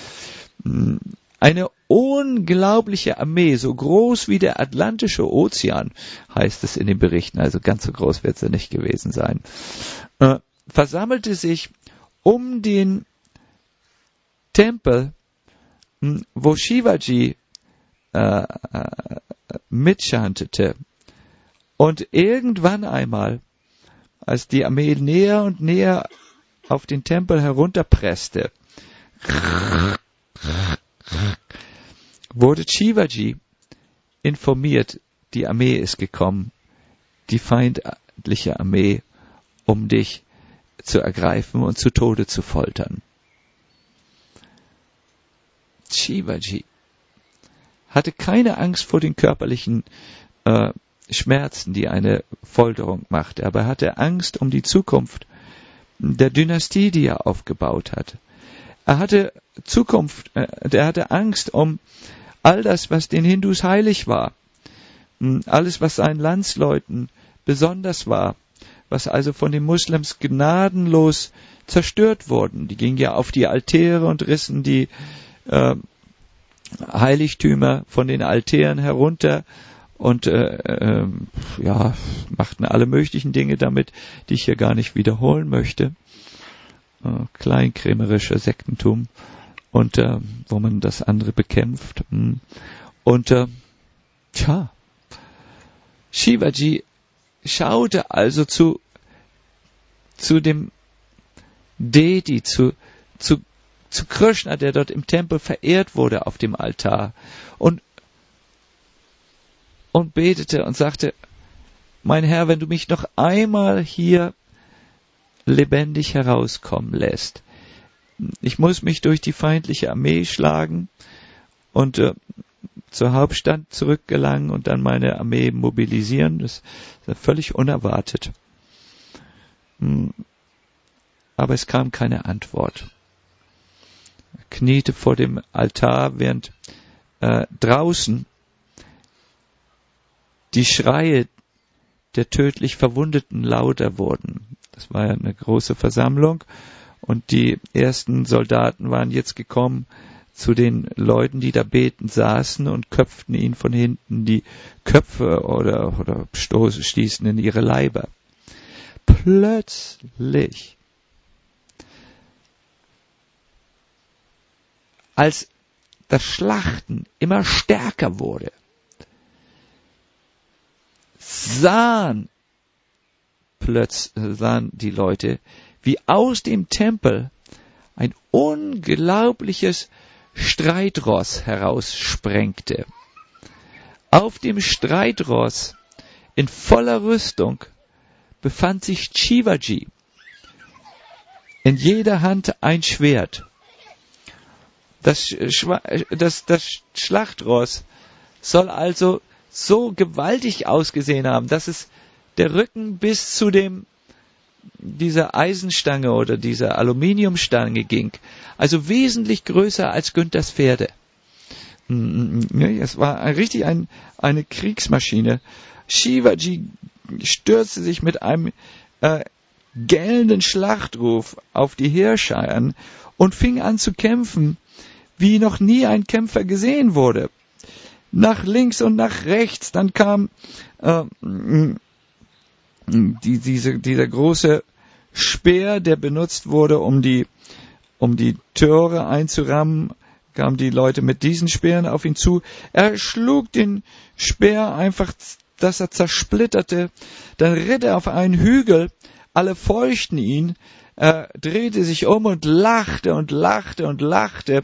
[SPEAKER 1] Eine unglaubliche Armee, so groß wie der Atlantische Ozean, heißt es in den Berichten, also ganz so groß wird sie nicht gewesen sein, äh, versammelte sich um den Tempel, wo Shivaji äh, äh, mitchantete. Und irgendwann einmal, als die Armee näher und näher auf den Tempel herunterpresste, wurde Shivaji informiert, die Armee ist gekommen, die feindliche Armee, um dich zu ergreifen und zu Tode zu foltern. Shivaji hatte keine Angst vor den körperlichen äh, Schmerzen, die eine Folterung machte, aber er hatte Angst um die Zukunft der Dynastie, die er aufgebaut hat. Er hatte Zukunft, äh, er hatte Angst um all das, was den Hindus heilig war, alles, was seinen Landsleuten besonders war, was also von den Muslims gnadenlos zerstört wurden. Die gingen ja auf die Altäre und rissen die äh, Heiligtümer von den Altären herunter und äh, äh, ja, machten alle möglichen Dinge damit, die ich hier gar nicht wiederholen möchte. Äh, kleinkrämerischer Sektentum und äh, wo man das andere bekämpft. Und äh, tja, Shivaji schaute also zu zu dem Deity, zu, zu, zu Krishna, der dort im Tempel verehrt wurde auf dem Altar, und, und betete und sagte, mein Herr, wenn du mich noch einmal hier lebendig herauskommen lässt, ich muss mich durch die feindliche Armee schlagen und äh, zur Hauptstadt zurückgelangen und dann meine Armee mobilisieren. Das ist völlig unerwartet. Aber es kam keine Antwort. Er kniete vor dem Altar, während äh, draußen die Schreie der tödlich Verwundeten lauter wurden. Das war ja eine große Versammlung und die ersten Soldaten waren jetzt gekommen zu den Leuten, die da betend saßen, und köpften ihnen von hinten die Köpfe oder, oder stoßen, stießen in ihre Leiber. Plötzlich, als das Schlachten immer stärker wurde, sahen, plötzlich sahen die Leute, wie aus dem Tempel ein unglaubliches Streitross heraussprengte. Auf dem Streitross in voller Rüstung befand sich Shivaji. In jeder Hand ein Schwert. Das, das, das Schlachtross soll also so gewaltig ausgesehen haben, dass es der Rücken bis zu dem dieser Eisenstange oder dieser Aluminiumstange ging. Also wesentlich größer als Günthers Pferde. Es war richtig ein, eine Kriegsmaschine. Shivaji stürzte sich mit einem äh, gellenden Schlachtruf auf die Heerscharen und fing an zu kämpfen, wie noch nie ein Kämpfer gesehen wurde. Nach links und nach rechts, dann kam äh, die, diese, dieser große Speer, der benutzt wurde, um die, um die Tore einzurammen, kamen die Leute mit diesen Speeren auf ihn zu. Er schlug den Speer einfach, dass er zersplitterte. Dann ritt er auf einen Hügel, alle feuchten ihn, er drehte sich um und lachte und lachte und lachte.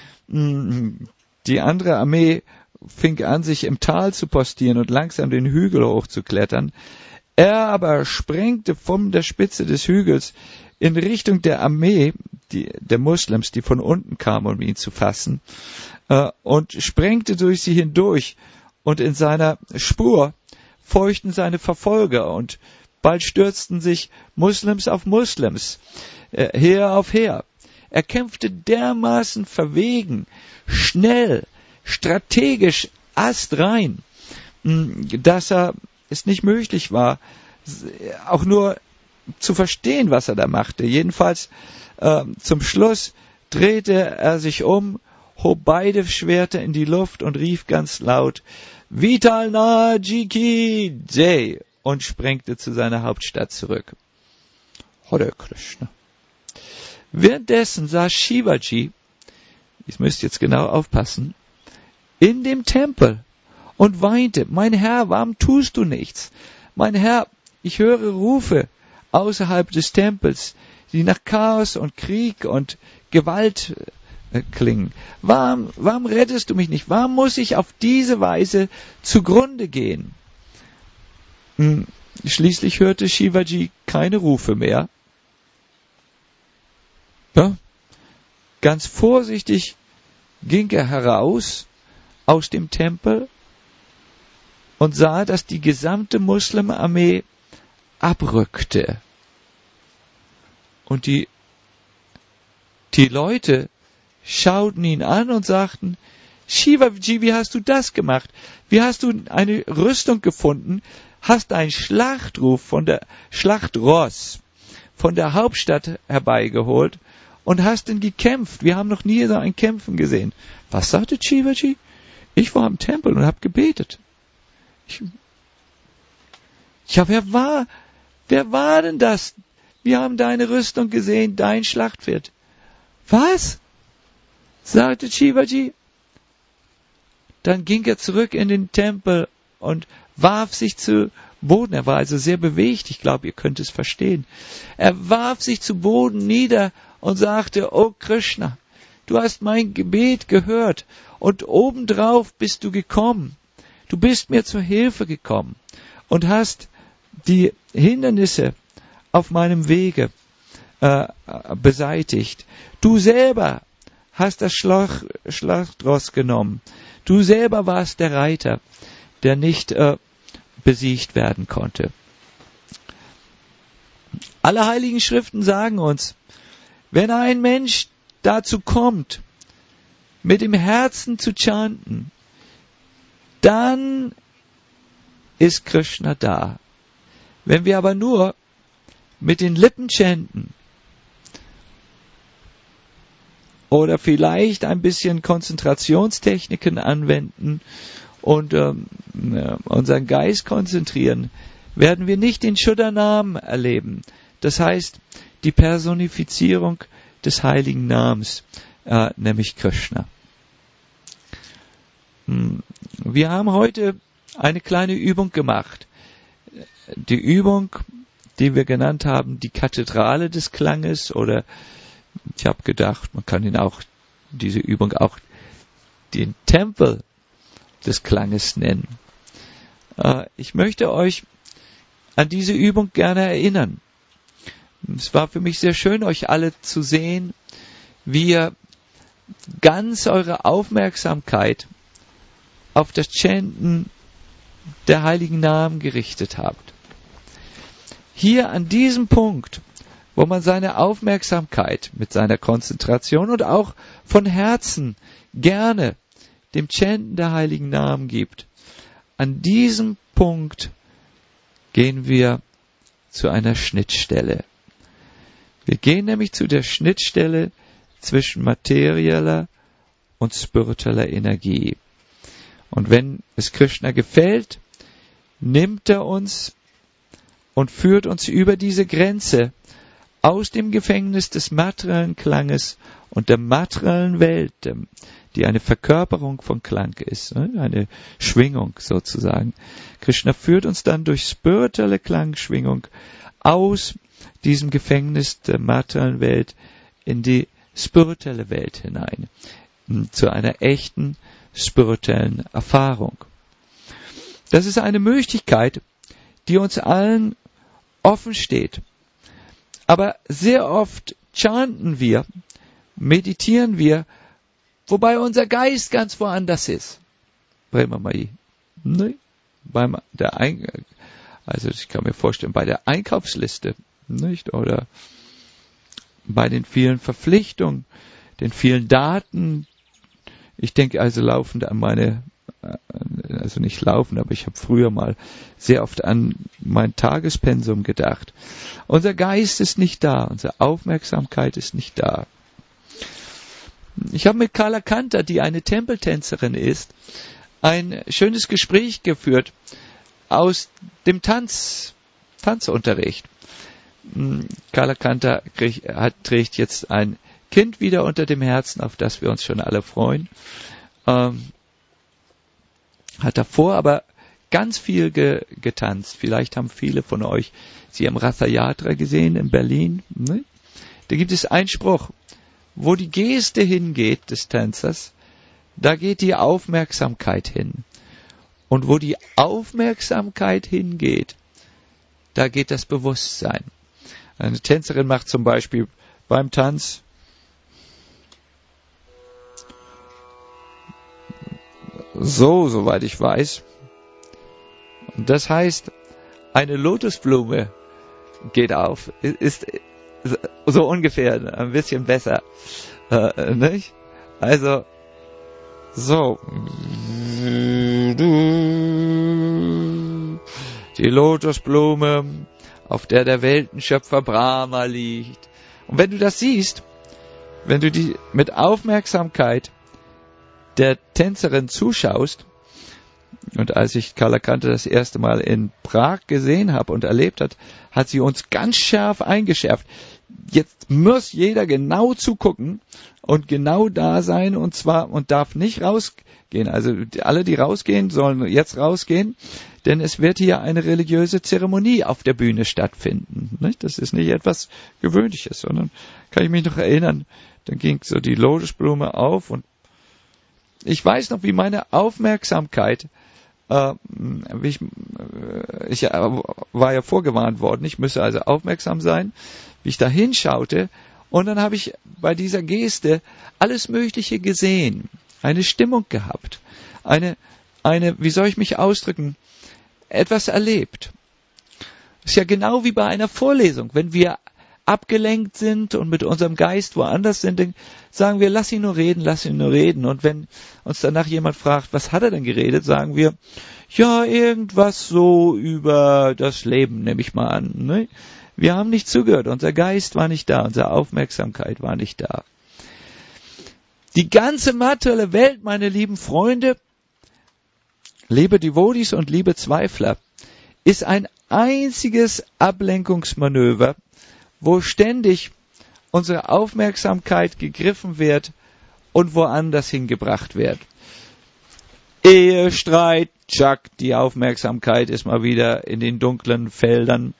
[SPEAKER 1] Die andere Armee fing an, sich im Tal zu postieren und langsam den Hügel hochzuklettern. Er aber sprengte von der Spitze des Hügels in Richtung der Armee, die, der Moslems, die von unten kamen, um ihn zu fassen, äh, und sprengte durch sie hindurch. Und in seiner Spur folgten seine Verfolger, und bald stürzten sich Moslems auf Moslems, äh, Heer auf Heer. Er kämpfte dermaßen verwegen, schnell, strategisch, astrein, dass er es nicht möglich war, auch nur zu verstehen, was er da machte. Jedenfalls äh, zum Schluss drehte er sich um, hob beide Schwerter in die Luft und rief ganz laut, Vitalnaji ki Jai, und sprengte zu seiner Hauptstadt zurück. Hare Krishna. Währenddessen saß Shivaji, ich müsst jetzt genau aufpassen, in dem Tempel und weinte, mein Herr, warum tust du nichts? Mein Herr, ich höre Rufe außerhalb des Tempels, die nach Chaos und Krieg und Gewalt äh, klingen. Warum, warum rettest du mich nicht? Warum muss ich auf diese Weise zugrunde gehen? Hm, schließlich hörte Shivaji keine Rufe mehr. Ja? Ganz vorsichtig ging er heraus aus dem Tempel und sah, dass die gesamte Muslimarmee abrückte. Und die, die Leute schauten ihn an und sagten, Shivaji, wie hast du das gemacht? Wie hast du eine Rüstung gefunden? Hast einen Schlachtruf von der Schlachtross von der Hauptstadt herbeigeholt und hast ihn gekämpft. Wir haben noch nie so ein Kämpfen gesehen. Was sagte Shivaji? Ich war im Tempel und habe gebetet. Ich, ja, wer war, wer war denn das? Wir haben deine Rüstung gesehen, dein Schlachtpferd. Was? Sagte Shivaji. Dann ging er zurück in den Tempel und warf sich zu Boden. Er war also sehr bewegt. Ich glaube, ihr könnt es verstehen. Er warf sich zu Boden nieder und sagte, oh Krishna, du hast mein Gebet gehört und obendrauf bist du gekommen. Du bist mir zur Hilfe gekommen und hast die Hindernisse auf meinem Wege äh, beseitigt. Du selber hast das Schlach, Schlachtross genommen. Du selber warst der Reiter, der nicht äh, besiegt werden konnte. Alle heiligen Schriften sagen uns, wenn ein Mensch dazu kommt, mit dem Herzen zu chanten, dann ist Krishna da. Wenn wir aber nur mit den Lippen chanten oder vielleicht ein bisschen Konzentrationstechniken anwenden und ähm, unseren Geist konzentrieren, werden wir nicht den Shuddha-Namen erleben. Das heißt, die Personifizierung des heiligen Namens, äh, nämlich Krishna. Wir haben heute eine kleine Übung gemacht. Die Übung, die wir genannt haben, die Kathedrale des Klanges, oder ich habe gedacht, man kann ihn auch, diese Übung auch den Tempel des Klanges nennen. Äh, ich möchte euch an diese Übung gerne erinnern. Es war für mich sehr schön, euch alle zu sehen, wie ihr ganz eure Aufmerksamkeit auf das Chanten der heiligen Namen gerichtet habt. Hier an diesem Punkt, wo man seine Aufmerksamkeit mit seiner Konzentration und auch von Herzen gerne dem Chanten der heiligen Namen gibt, an diesem Punkt gehen wir zu einer Schnittstelle. Wir gehen nämlich zu der Schnittstelle zwischen materieller und spiritueller Energie. Und wenn es Krishna gefällt, nimmt er uns und führt uns über diese Grenze aus dem Gefängnis des materiellen Klanges und der materiellen Welt, die eine Verkörperung von Klang ist, eine Schwingung sozusagen. Krishna führt uns dann durch spirituelle Klangschwingung aus diesem Gefängnis der materiellen Welt in die spirituelle Welt hinein, zu einer echten spirituellen Erfahrung. Das ist eine Möglichkeit, die uns allen offen steht. Aber sehr oft chanten wir, meditieren wir, wobei unser Geist ganz woanders ist. Brahmamai. Ne? Beim der Ein- also ich kann mir vorstellen, bei der Einkaufsliste, nicht? Oder bei den vielen Verpflichtungen, den vielen Daten. Ich denke also laufend an meine, also nicht laufend, aber ich habe früher mal sehr oft an mein Tagespensum gedacht. Unser Geist ist nicht da, unsere Aufmerksamkeit ist nicht da. Ich habe mit Kala Kanta, die eine Tempeltänzerin ist, ein schönes Gespräch geführt aus dem Tanz, Tanzunterricht. Kala Kanta krieg, hat, trägt jetzt ein Kind wieder unter dem Herzen, auf das wir uns schon alle freuen. Ähm, hat davor aber ganz viel ge, getanzt. Vielleicht haben viele von euch sie am Ratha Yatra gesehen in Berlin. Ne? Da gibt es einen Spruch, wo die Geste hingeht des Tänzers, da geht die Aufmerksamkeit hin. Und wo die Aufmerksamkeit hingeht, da geht das Bewusstsein. Eine Tänzerin macht zum Beispiel beim Tanz so, soweit ich weiß. Und das heißt, eine Lotusblume geht auf. Ist so ungefähr ein bisschen besser. Äh, nicht? Also, so. Die Lotusblume, auf der der Weltenschöpfer Brahma liegt. Und wenn du das siehst, wenn du die mit Aufmerksamkeit der Tänzerin zuschaust, Und als ich Carla Kante das erste Mal in Prag gesehen habe und erlebt hat, hat sie uns ganz scharf eingeschärft. Jetzt muss jeder genau zugucken und genau da sein und zwar und darf nicht rausgehen. Also alle, die rausgehen, sollen jetzt rausgehen, denn es wird hier eine religiöse Zeremonie auf der Bühne stattfinden. Nicht? Das ist nicht etwas Gewöhnliches, sondern kann ich mich noch erinnern, dann ging so die Lotusblume auf und ich weiß noch, wie meine Aufmerksamkeit Äh, ich, ich war ja vorgewarnt worden, ich müsse also aufmerksam sein, wie ich da hinschaute und dann habe ich bei dieser Geste alles Mögliche gesehen, eine Stimmung gehabt, eine, eine, wie soll ich mich ausdrücken, etwas erlebt. Das ist ja genau wie bei einer Vorlesung, wenn wir abgelenkt sind und mit unserem Geist woanders sind, dann sagen wir, lass ihn nur reden, lass ihn nur reden. Und wenn uns danach jemand fragt, was hat er denn geredet, sagen wir, ja, irgendwas so über das Leben, nehme ich mal an. Ne? Wir haben nicht zugehört, unser Geist war nicht da, unsere Aufmerksamkeit war nicht da. Die ganze materielle Welt, meine lieben Freunde, liebe Devotees und liebe Zweifler, ist ein einziges Ablenkungsmanöver, wo ständig unsere Aufmerksamkeit gegriffen wird und woanders hingebracht wird. Ehestreit, tschack, die Aufmerksamkeit ist mal wieder in den dunklen Feldern.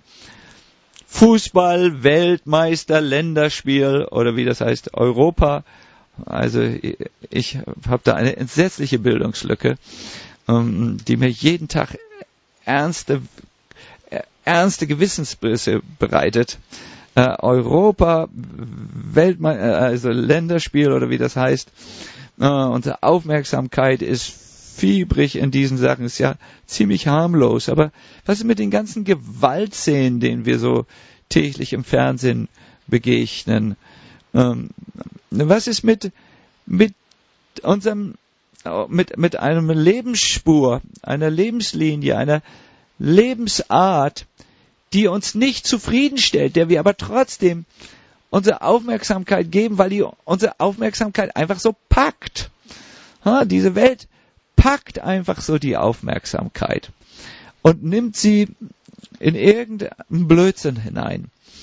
[SPEAKER 1] Fußball, Weltmeister, Länderspiel oder wie das heißt, Europa. Also ich habe da eine entsetzliche Bildungslücke, die mir jeden Tag ernste, ernste Gewissensbisse bereitet. Uh, Europa, Weltme- also Länderspiel oder wie das heißt. Uh, unsere Aufmerksamkeit ist fiebrig in diesen Sachen, ist ja ziemlich harmlos. Aber was ist mit den ganzen Gewaltszenen, denen wir so täglich im Fernsehen begegnen? Um, was ist mit mit unserem mit mit einem Lebensspur, einer Lebenslinie, einer Lebensart, die uns nicht zufriedenstellt, der wir aber trotzdem unsere Aufmerksamkeit geben, weil die unsere Aufmerksamkeit einfach so packt. Ha, diese Welt packt einfach so die Aufmerksamkeit und nimmt sie in irgendeinen Blödsinn hinein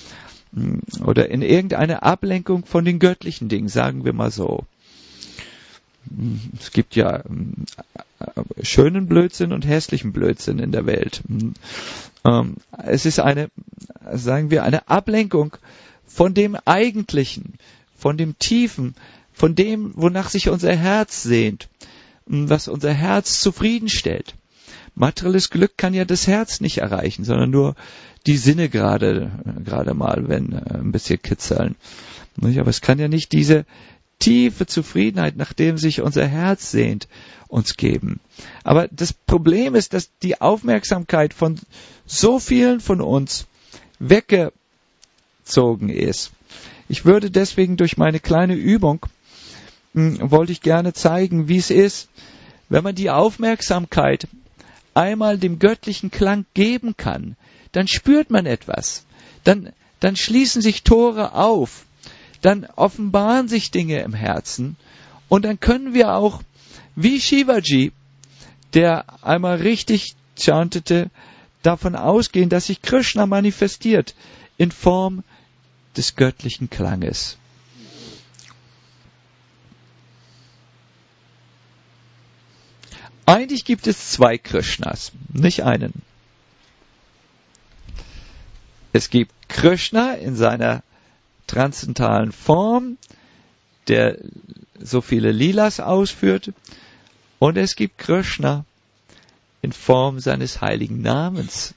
[SPEAKER 1] oder in irgendeine Ablenkung von den göttlichen Dingen, sagen wir mal so. Es gibt ja schönen Blödsinn und hässlichen Blödsinn in der Welt. Es ist eine, sagen wir, eine Ablenkung von dem Eigentlichen, von dem Tiefen, von dem, wonach sich unser Herz sehnt, was unser Herz zufriedenstellt. Materielles Glück kann ja das Herz nicht erreichen, sondern nur die Sinne gerade, gerade mal, wenn ein bisschen kitzeln. Aber es kann ja nicht diese tiefe Zufriedenheit, nach dem sich unser Herz sehnt, uns geben. Aber das Problem ist, dass die Aufmerksamkeit von so vielen von uns weggezogen ist. Ich würde deswegen durch meine kleine Übung, mh, wollte ich gerne zeigen, wie es ist, wenn man die Aufmerksamkeit einmal dem göttlichen Klang geben kann, dann spürt man etwas. Dann, dann schließen sich Tore auf. Dann offenbaren sich Dinge im Herzen. Und dann können wir auch, wie Shivaji, der einmal richtig chantete, davon ausgehen, dass sich Krishna manifestiert in Form des göttlichen Klanges. Eigentlich gibt es zwei Krishnas, nicht einen. Es gibt Krishna in seiner transzendentalen Form, der so viele Lilas ausführt, und es gibt Krishna in Form seines heiligen Namens.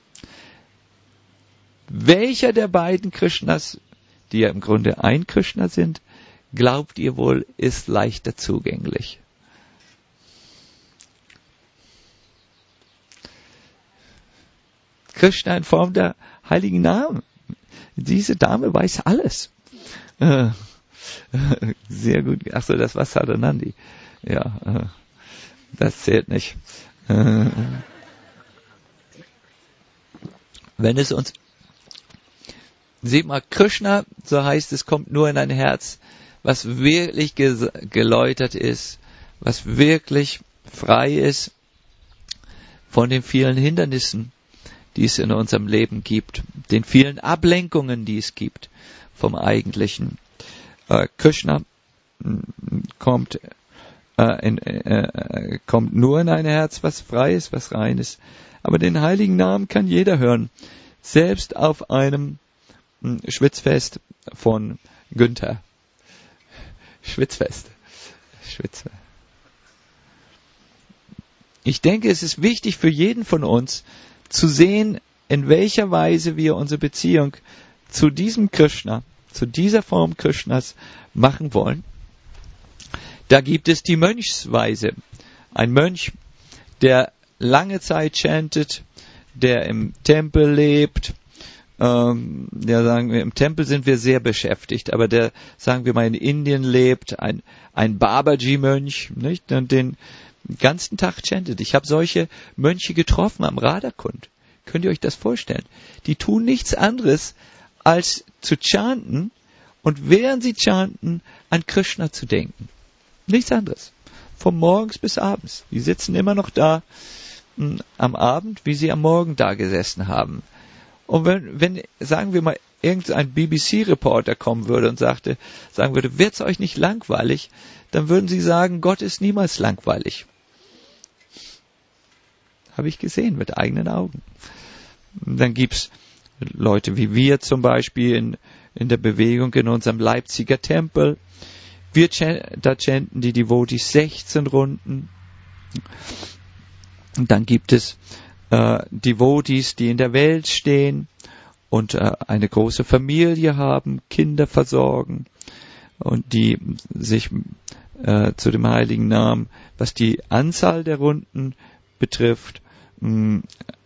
[SPEAKER 1] Welcher der beiden Krishnas, die ja im Grunde ein Krishna sind, glaubt ihr wohl, ist leichter zugänglich? Krishna in Form der heiligen Namen. Diese Dame weiß alles. Äh, sehr gut. Achso, das war Sadhanandi. Ja, äh, das zählt nicht. Äh, wenn es uns, seht mal, Krishna, so heißt es, kommt nur in ein Herz, was wirklich ge- geläutert ist, was wirklich frei ist von den vielen Hindernissen, die es in unserem Leben gibt, den vielen Ablenkungen, die es gibt vom Eigentlichen. Äh, Krishna kommt, äh, in, äh, kommt nur in ein Herz, was frei ist, was rein ist. Aber den heiligen Namen kann jeder hören. Selbst auf einem mh, Schwitzfest von Günther. Schwitzfest. Schwitzfest. Ich denke, es ist wichtig für jeden von uns zu sehen, in welcher Weise wir unsere Beziehung zu diesem Krishna, zu dieser Form Krishnas machen wollen. Da gibt es die Mönchsweise. Ein Mönch, der lange Zeit chantet, der im Tempel lebt, ähm, der sagen wir, im Tempel sind wir sehr beschäftigt, aber der, sagen wir mal, in Indien lebt, ein, ein Babaji-Mönch, nicht? Und den ganzen Tag chantet. Ich habe solche Mönche getroffen am Radakund. Könnt ihr euch das vorstellen? Die tun nichts anderes, als zu chanten und während sie chanten, an Krishna zu denken. Nichts anderes. Von morgens bis abends. Die sitzen immer noch da mh, am Abend, wie sie am Morgen da gesessen haben. Und wenn, wenn sagen wir mal, irgendein B B C-Reporter kommen würde und sagte, sagen würde, wird's euch nicht langweilig, dann würden sie sagen, Gott ist niemals langweilig. Habe ich gesehen mit eigenen Augen. Dann gibt's Leute wie wir zum Beispiel in, in der Bewegung in unserem Leipziger Tempel. Wir, da chanten die Devotees sechzehn Runden. Und dann gibt es äh, Devotees, die in der Welt stehen und äh, eine große Familie haben, Kinder versorgen und die sich äh, zu dem heiligen Namen, was die Anzahl der Runden betrifft, mh,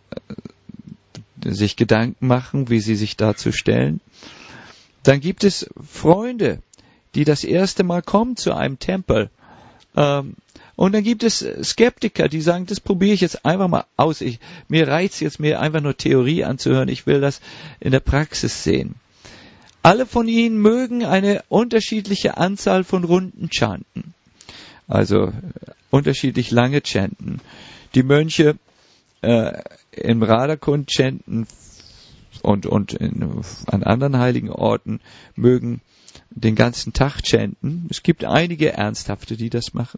[SPEAKER 1] sich Gedanken machen, wie sie sich dazu stellen. Dann gibt es Freunde, die das erste Mal kommen zu einem Tempel. Ähm, und dann gibt es Skeptiker, die sagen, das probiere ich jetzt einfach mal aus. Ich, mir reizt jetzt, mir einfach nur Theorie anzuhören. Ich will das in der Praxis sehen. Alle von ihnen mögen eine unterschiedliche Anzahl von Runden chanten. Also unterschiedlich lange chanten. Die Mönche äh, im Radakund chanten und, und in, an anderen heiligen Orten mögen den ganzen Tag chanten. Es gibt einige Ernsthafte, die das machen.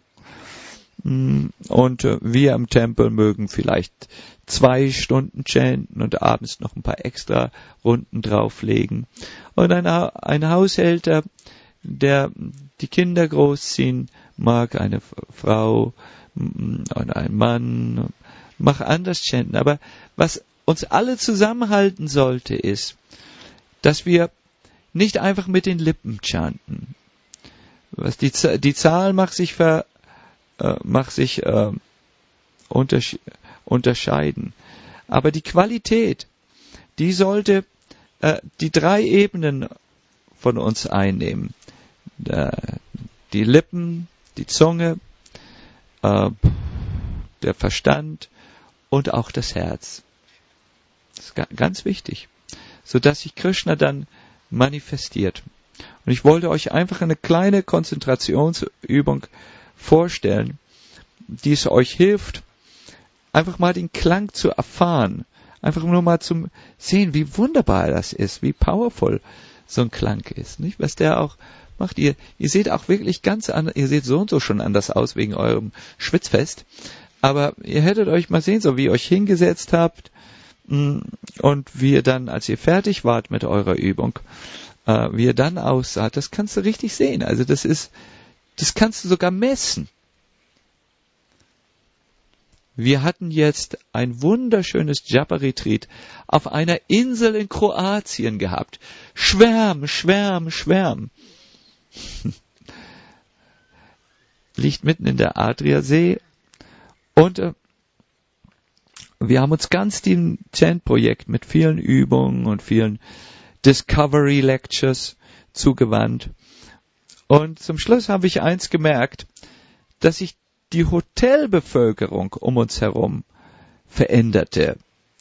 [SPEAKER 1] Und äh, wir im Tempel mögen vielleicht zwei Stunden chanten und abends noch ein paar extra Runden drauflegen. Und ein, ein Haushälter, der die Kinder großziehen mag, eine Frau und ein Mann, mag anders chanten. Aber was uns alle zusammenhalten sollte, ist, dass wir nicht einfach mit den Lippen chanten. Was die, die Zahl mag sich, ver, äh, mag sich äh, untersche- unterscheiden. Aber die Qualität, die sollte äh, die drei Ebenen von uns einnehmen. Der, die Lippen, die Zunge, äh, der Verstand und auch das Herz. Das ist ga- ganz wichtig. Sodass sich Krishna dann manifestiert. Und ich wollte euch einfach eine kleine Konzentrationsübung vorstellen, die es euch hilft, einfach mal den Klang zu erfahren. Einfach nur mal zum sehen, wie wunderbar das ist, wie powerful so ein Klang ist. Nicht? Was der auch macht. Ihr, ihr seht auch wirklich ganz anders, ihr seht so und so schon anders aus wegen eurem Schwitzfest. Aber ihr hättet euch mal sehen, so wie ihr euch hingesetzt habt, und wie ihr dann, als ihr fertig wart mit eurer Übung, äh, wie ihr dann aussah, das kannst du richtig sehen. Also das ist, das kannst du sogar messen. Wir hatten jetzt ein wunderschönes Japa-Retreat auf einer Insel in Kroatien gehabt. Schwärm, schwärm, schwärm. Liegt mitten in der Adriasee und äh, wir haben uns ganz dem Chant-Projekt mit vielen Übungen und vielen Discovery Lectures zugewandt. Und zum Schluss habe ich eins gemerkt, dass sich die Hotelbevölkerung um uns herum veränderte.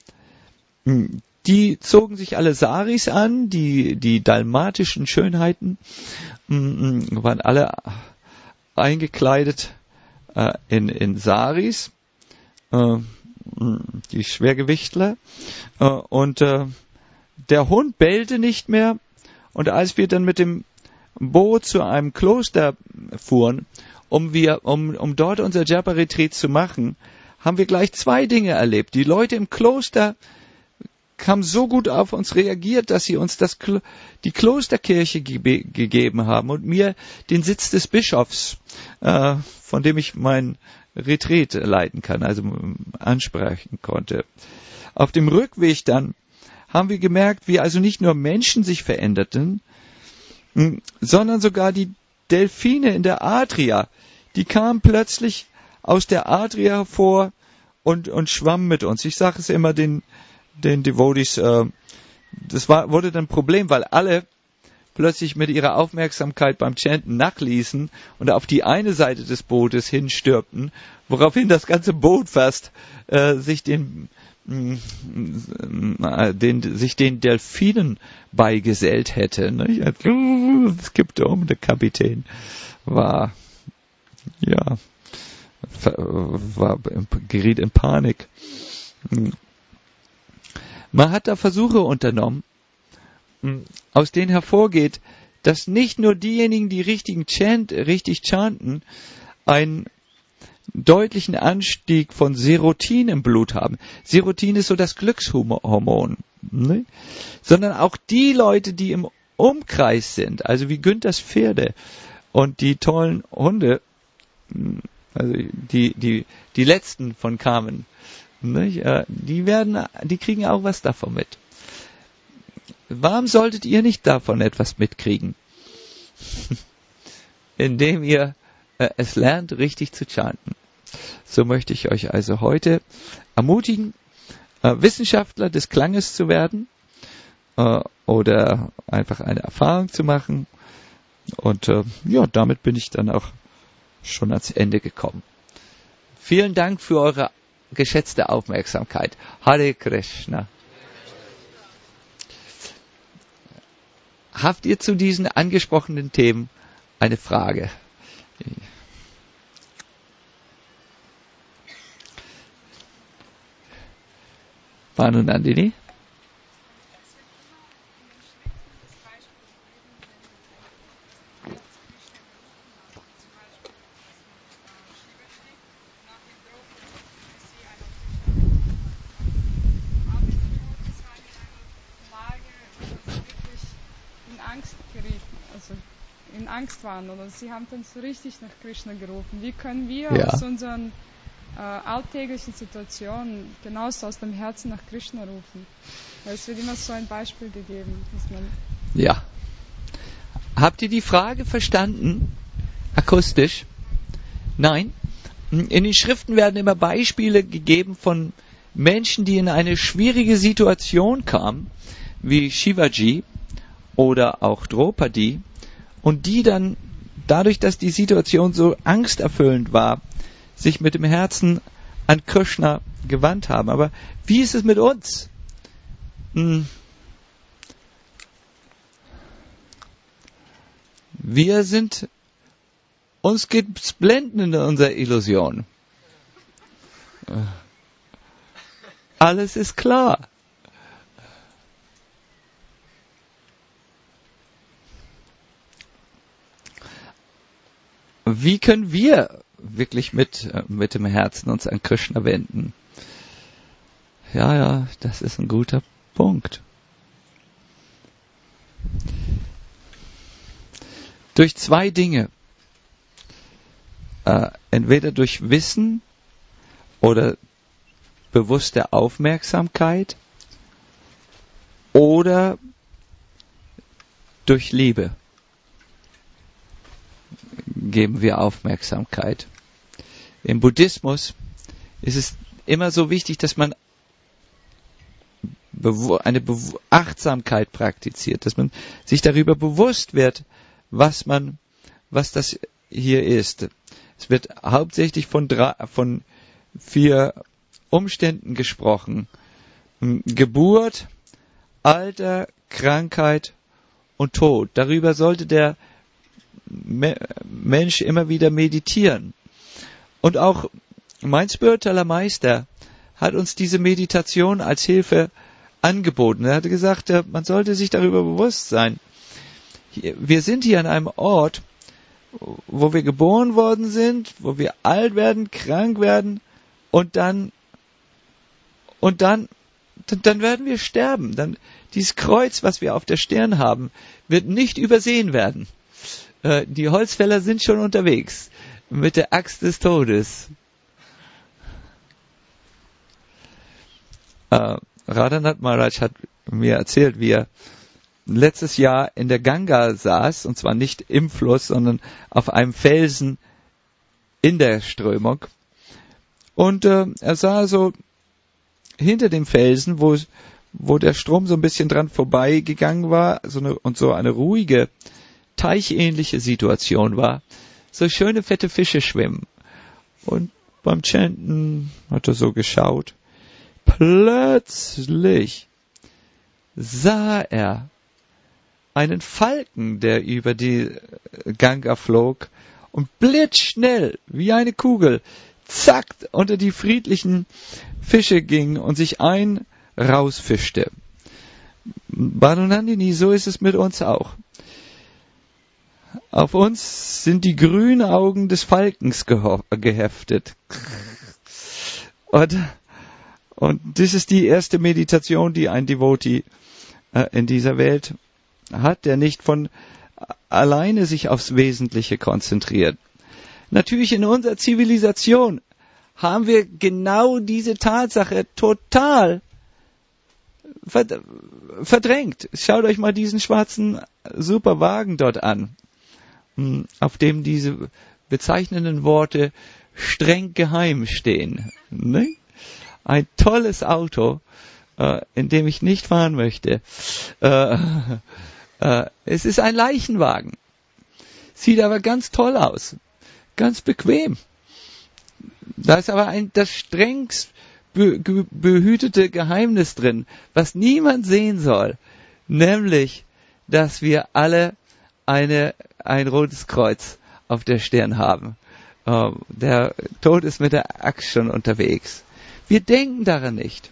[SPEAKER 1] Die zogen sich alle Saris an, die, die dalmatischen Schönheiten, waren alle eingekleidet äh, in, in Saris. Äh, die Schwergewichtler, äh, und äh, der Hund bellte nicht mehr, und als wir dann mit dem Boot zu einem Kloster fuhren, um wir, um, um dort unser Japa-Retreat zu machen, haben wir gleich zwei Dinge erlebt. Die Leute im Kloster haben so gut auf uns reagiert, dass sie uns das Klo- die Klosterkirche gebe- gegeben haben und mir den Sitz des Bischofs, äh, von dem ich mein Retreat leiten kann, also ansprechen konnte. Auf dem Rückweg dann haben wir gemerkt, wie also nicht nur Menschen sich veränderten, sondern sogar die Delfine in der Adria, die kamen plötzlich aus der Adria hervor und, und schwammen mit uns. Ich sage es immer den, den Devotees, äh, das war, wurde dann ein Problem, weil alle plötzlich mit ihrer Aufmerksamkeit beim Chanten nachließen und auf die eine Seite des Bootes hinstürmten, woraufhin das ganze Boot fast äh, sich den, äh, den sich den Delfinen beigesellt hätte. Ne? Es kippte um, der Kapitän war ja war, geriet in Panik. Man hat da Versuche unternommen, aus denen hervorgeht, dass nicht nur diejenigen, die richtigen Chant, richtig chanten, einen deutlichen Anstieg von Serotin im Blut haben. Serotin ist so das Glückshormon. Ne? Sondern auch die Leute, die im Umkreis sind, also wie Günthers Pferde und die tollen Hunde, also die, die, die letzten von Carmen, ne? die werden, die kriegen auch was davon mit. Warum solltet ihr nicht davon etwas mitkriegen? Indem ihr äh, es lernt, richtig zu chanten. So möchte ich euch also heute ermutigen, äh, Wissenschaftler des Klanges zu werden äh, oder einfach eine Erfahrung zu machen. Und äh, ja, damit bin ich dann auch schon ans Ende gekommen. Vielen Dank für eure geschätzte Aufmerksamkeit. Hare Krishna. Habt ihr zu diesen angesprochenen Themen eine Frage? Banu Nandini?
[SPEAKER 3] in Angst waren oder sie haben dann so richtig nach Krishna gerufen. Wie können wir
[SPEAKER 1] ja.
[SPEAKER 3] aus unseren äh, alltäglichen Situationen genauso aus dem Herzen nach Krishna rufen? Weil es wird immer so ein Beispiel gegeben. Dass man
[SPEAKER 1] ja. Habt ihr die Frage verstanden? Akustisch? Nein? In den Schriften werden immer Beispiele gegeben von Menschen, die in eine schwierige Situation kamen, wie Shivaji oder auch Draupadi, und die dann, dadurch, dass die Situation so angsterfüllend war, sich mit dem Herzen an Krishna gewandt haben. Aber wie ist es mit uns? Hm. Wir sind, uns geht's blenden in unserer Illusion. Alles ist klar. Wie können wir wirklich mit, mit dem Herzen uns an Krishna wenden? Ja, ja, das ist ein guter Punkt. Durch zwei Dinge. Äh, entweder durch Wissen oder bewusste Aufmerksamkeit oder durch Liebe geben wir Aufmerksamkeit. Im Buddhismus ist es immer so wichtig, dass man eine Achtsamkeit praktiziert, dass man sich darüber bewusst wird, was man, was das hier ist. Es wird hauptsächlich von drei, von vier Umständen gesprochen: Geburt, Alter, Krankheit und Tod. Darüber sollte der Mensch immer wieder meditieren. Und auch mein spiritueller Meister hat uns diese Meditation als Hilfe angeboten. Er hatte gesagt, man sollte sich darüber bewusst sein. Wir sind hier an einem Ort, wo wir geboren worden sind, wo wir alt werden, krank werden und dann und dann dann werden wir sterben. Dann dieses Kreuz, was wir auf der Stirn haben, wird nicht übersehen werden. Äh, die Holzfäller sind schon unterwegs mit der Axt des Todes. Äh, Radhanath Maharaj hat mir erzählt, wie er letztes Jahr in der Ganga saß, und zwar nicht im Fluss, sondern auf einem Felsen in der Strömung. Und äh, er sah so hinter dem Felsen, wo, wo der Strom so ein bisschen dran vorbeigegangen war, so eine, und so eine ruhige, teichenähnliche Situation war, so schöne fette Fische schwimmen. Und beim Chanten hat er so geschaut. Plötzlich sah er einen Falken, der über die Ganga flog und blitzschnell, wie eine Kugel, zack, unter die friedlichen Fische ging und sich ein rausfischte. Bhanu-Nandini, so ist es mit uns auch. Auf uns sind die grünen Augen des Falkens geho- geheftet. Und, und das ist die erste Meditation, die ein Devotee äh, in dieser Welt hat, der nicht von alleine sich aufs Wesentliche konzentriert. Natürlich in unserer Zivilisation haben wir genau diese Tatsache total verdrängt. Schaut euch mal diesen schwarzen Superwagen dort an, auf dem diese bezeichnenden Worte streng geheim stehen. Ne? Ein tolles Auto, äh, in dem ich nicht fahren möchte. Äh, äh, es ist ein Leichenwagen. Sieht aber ganz toll aus. Ganz bequem. Da ist aber ein, das strengst be, ge, behütete Geheimnis drin, was niemand sehen soll. Nämlich, dass wir alle eine, ein rotes Kreuz auf der Stirn haben. Uh, der Tod ist mit der Axt schon unterwegs. Wir denken daran nicht.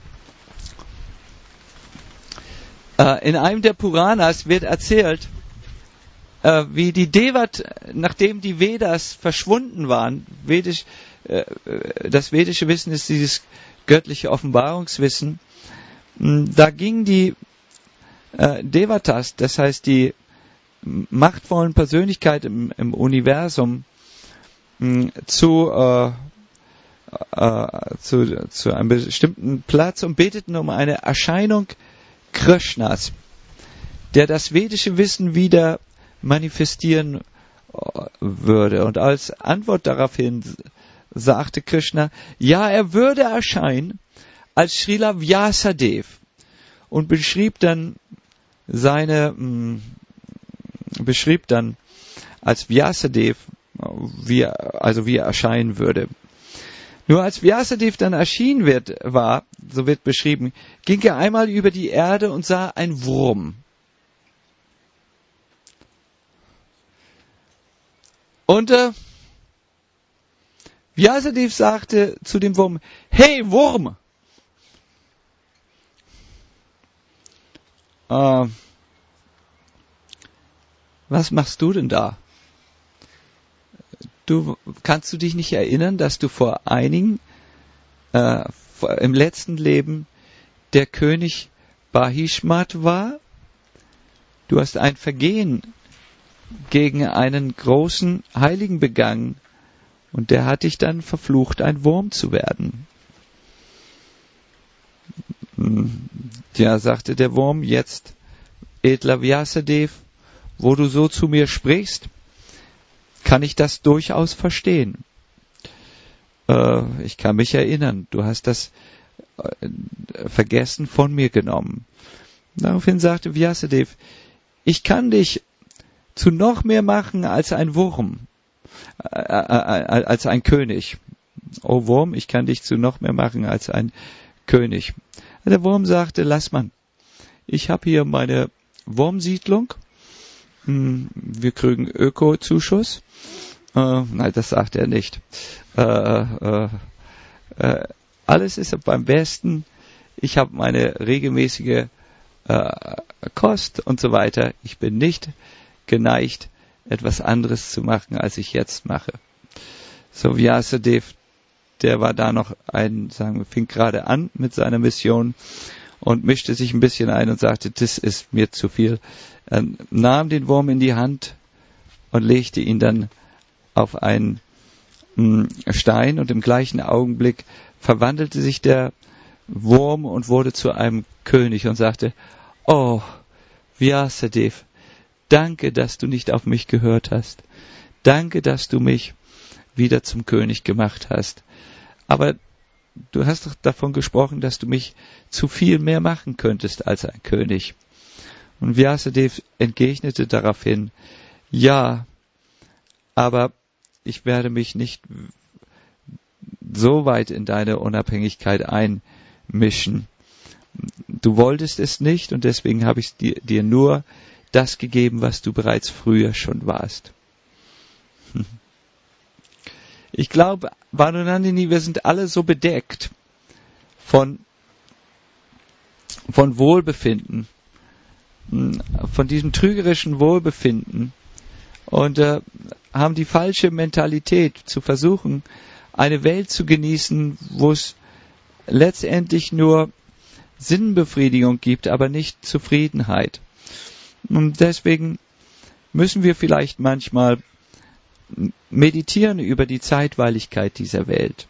[SPEAKER 1] Uh, in einem der Puranas wird erzählt, uh, wie die Devat, nachdem die Vedas verschwunden waren, Vedisch, uh, das vedische Wissen ist dieses göttliche Offenbarungswissen, uh, da gingen die uh, Devatas, das heißt die machtvollen Persönlichkeiten im, im Universum, Zu, äh, äh, zu, zu einem bestimmten Platz und beteten um eine Erscheinung Krishnas, der das vedische Wissen wieder manifestieren würde. Und als Antwort daraufhin sagte Krishna, ja, er würde erscheinen als Srila Vyasadeva und beschrieb dann seine, mh, beschrieb dann als Vyasadeva, wie er, also wie er erscheinen würde. Nur als Vyasadeva dann erschienen wird, war, so wird beschrieben, ging er einmal über die Erde und sah einen Wurm. Und äh, Vyasadeva sagte zu dem Wurm, hey Wurm! Äh, was machst du denn da? Du, kannst du dich nicht erinnern, dass du vor einigen, äh, vor, im letzten Leben der König Bahishmat war? Du hast ein Vergehen gegen einen großen Heiligen begangen und der hat dich dann verflucht, ein Wurm zu werden. Ja, sagte der Wurm, jetzt, edler Vyasadeva, wo du so zu mir sprichst, kann ich das durchaus verstehen. Äh, ich kann mich erinnern, du hast das äh, Vergessen von mir genommen. Daraufhin sagte Vyasadeva, ich kann dich zu noch mehr machen als ein Wurm, äh, äh, als ein König. O Wurm, ich kann dich zu noch mehr machen als ein König. Der Wurm sagte, lass man, ich habe hier meine Wurmsiedlung, wir kriegen Öko-Zuschuss. Äh, nein, das sagt er nicht. Äh, äh, äh, alles ist beim Besten. Ich habe meine regelmäßige äh, Kost und so weiter. Ich bin nicht geneigt, etwas anderes zu machen, als ich jetzt mache. So Vyasadev, der war da noch ein, sagen wir, fing gerade an mit seiner Mission und mischte sich ein bisschen ein und sagte, das ist mir zu viel. Er nahm den Wurm in die Hand und legte ihn dann auf einen mh, Stein, und im gleichen Augenblick verwandelte sich der Wurm und wurde zu einem König und sagte, oh, Vyasadev, danke, dass du nicht auf mich gehört hast. Danke, dass du mich wieder zum König gemacht hast. Aber du hast doch davon gesprochen, dass du mich zu viel mehr machen könntest als ein König. Und Vyasadev entgegnete daraufhin, ja, aber ich werde mich nicht so weit in deine Unabhängigkeit einmischen. Du wolltest es nicht, und deswegen habe ich dir, dir nur das gegeben, was du bereits früher schon warst. Ich glaube, Bhanu-Nandini, wir sind alle so bedeckt von, von Wohlbefinden, von diesem trügerischen Wohlbefinden, und äh, haben die falsche Mentalität zu versuchen, eine Welt zu genießen, wo es letztendlich nur Sinnbefriedigung gibt, aber nicht Zufriedenheit. Und deswegen müssen wir vielleicht manchmal meditieren über die Zeitweiligkeit dieser Welt.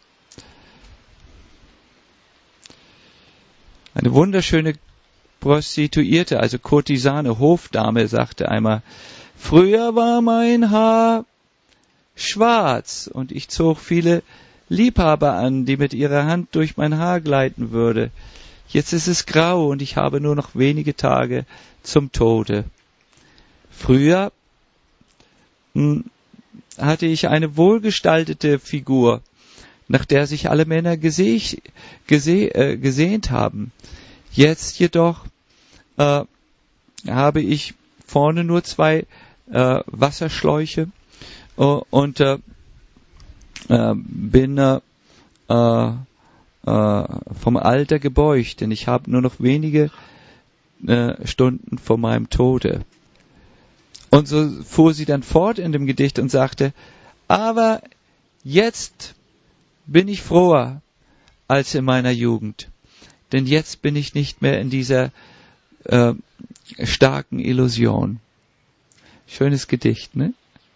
[SPEAKER 1] Eine wunderschöne Prostituierte, also Kurtisane, Hofdame, sagte einmal, früher war mein Haar schwarz und ich zog viele Liebhaber an, die mit ihrer Hand durch mein Haar gleiten würde. Jetzt ist es grau und ich habe nur noch wenige Tage zum Tode. Früher mh, hatte ich eine wohlgestaltete Figur, nach der sich alle Männer geseh, geseh, äh, gesehnt haben. Jetzt jedoch äh, habe ich vorne nur zwei äh, Wasserschläuche äh, und äh, äh, bin äh, äh, vom Alter gebeugt, denn ich habe nur noch wenige äh, Stunden vor meinem Tode. Und so fuhr sie dann fort in dem Gedicht und sagte, aber jetzt bin ich froher als in meiner Jugend, denn jetzt bin ich nicht mehr in dieser äh, starken Illusion. Schönes Gedicht, ne?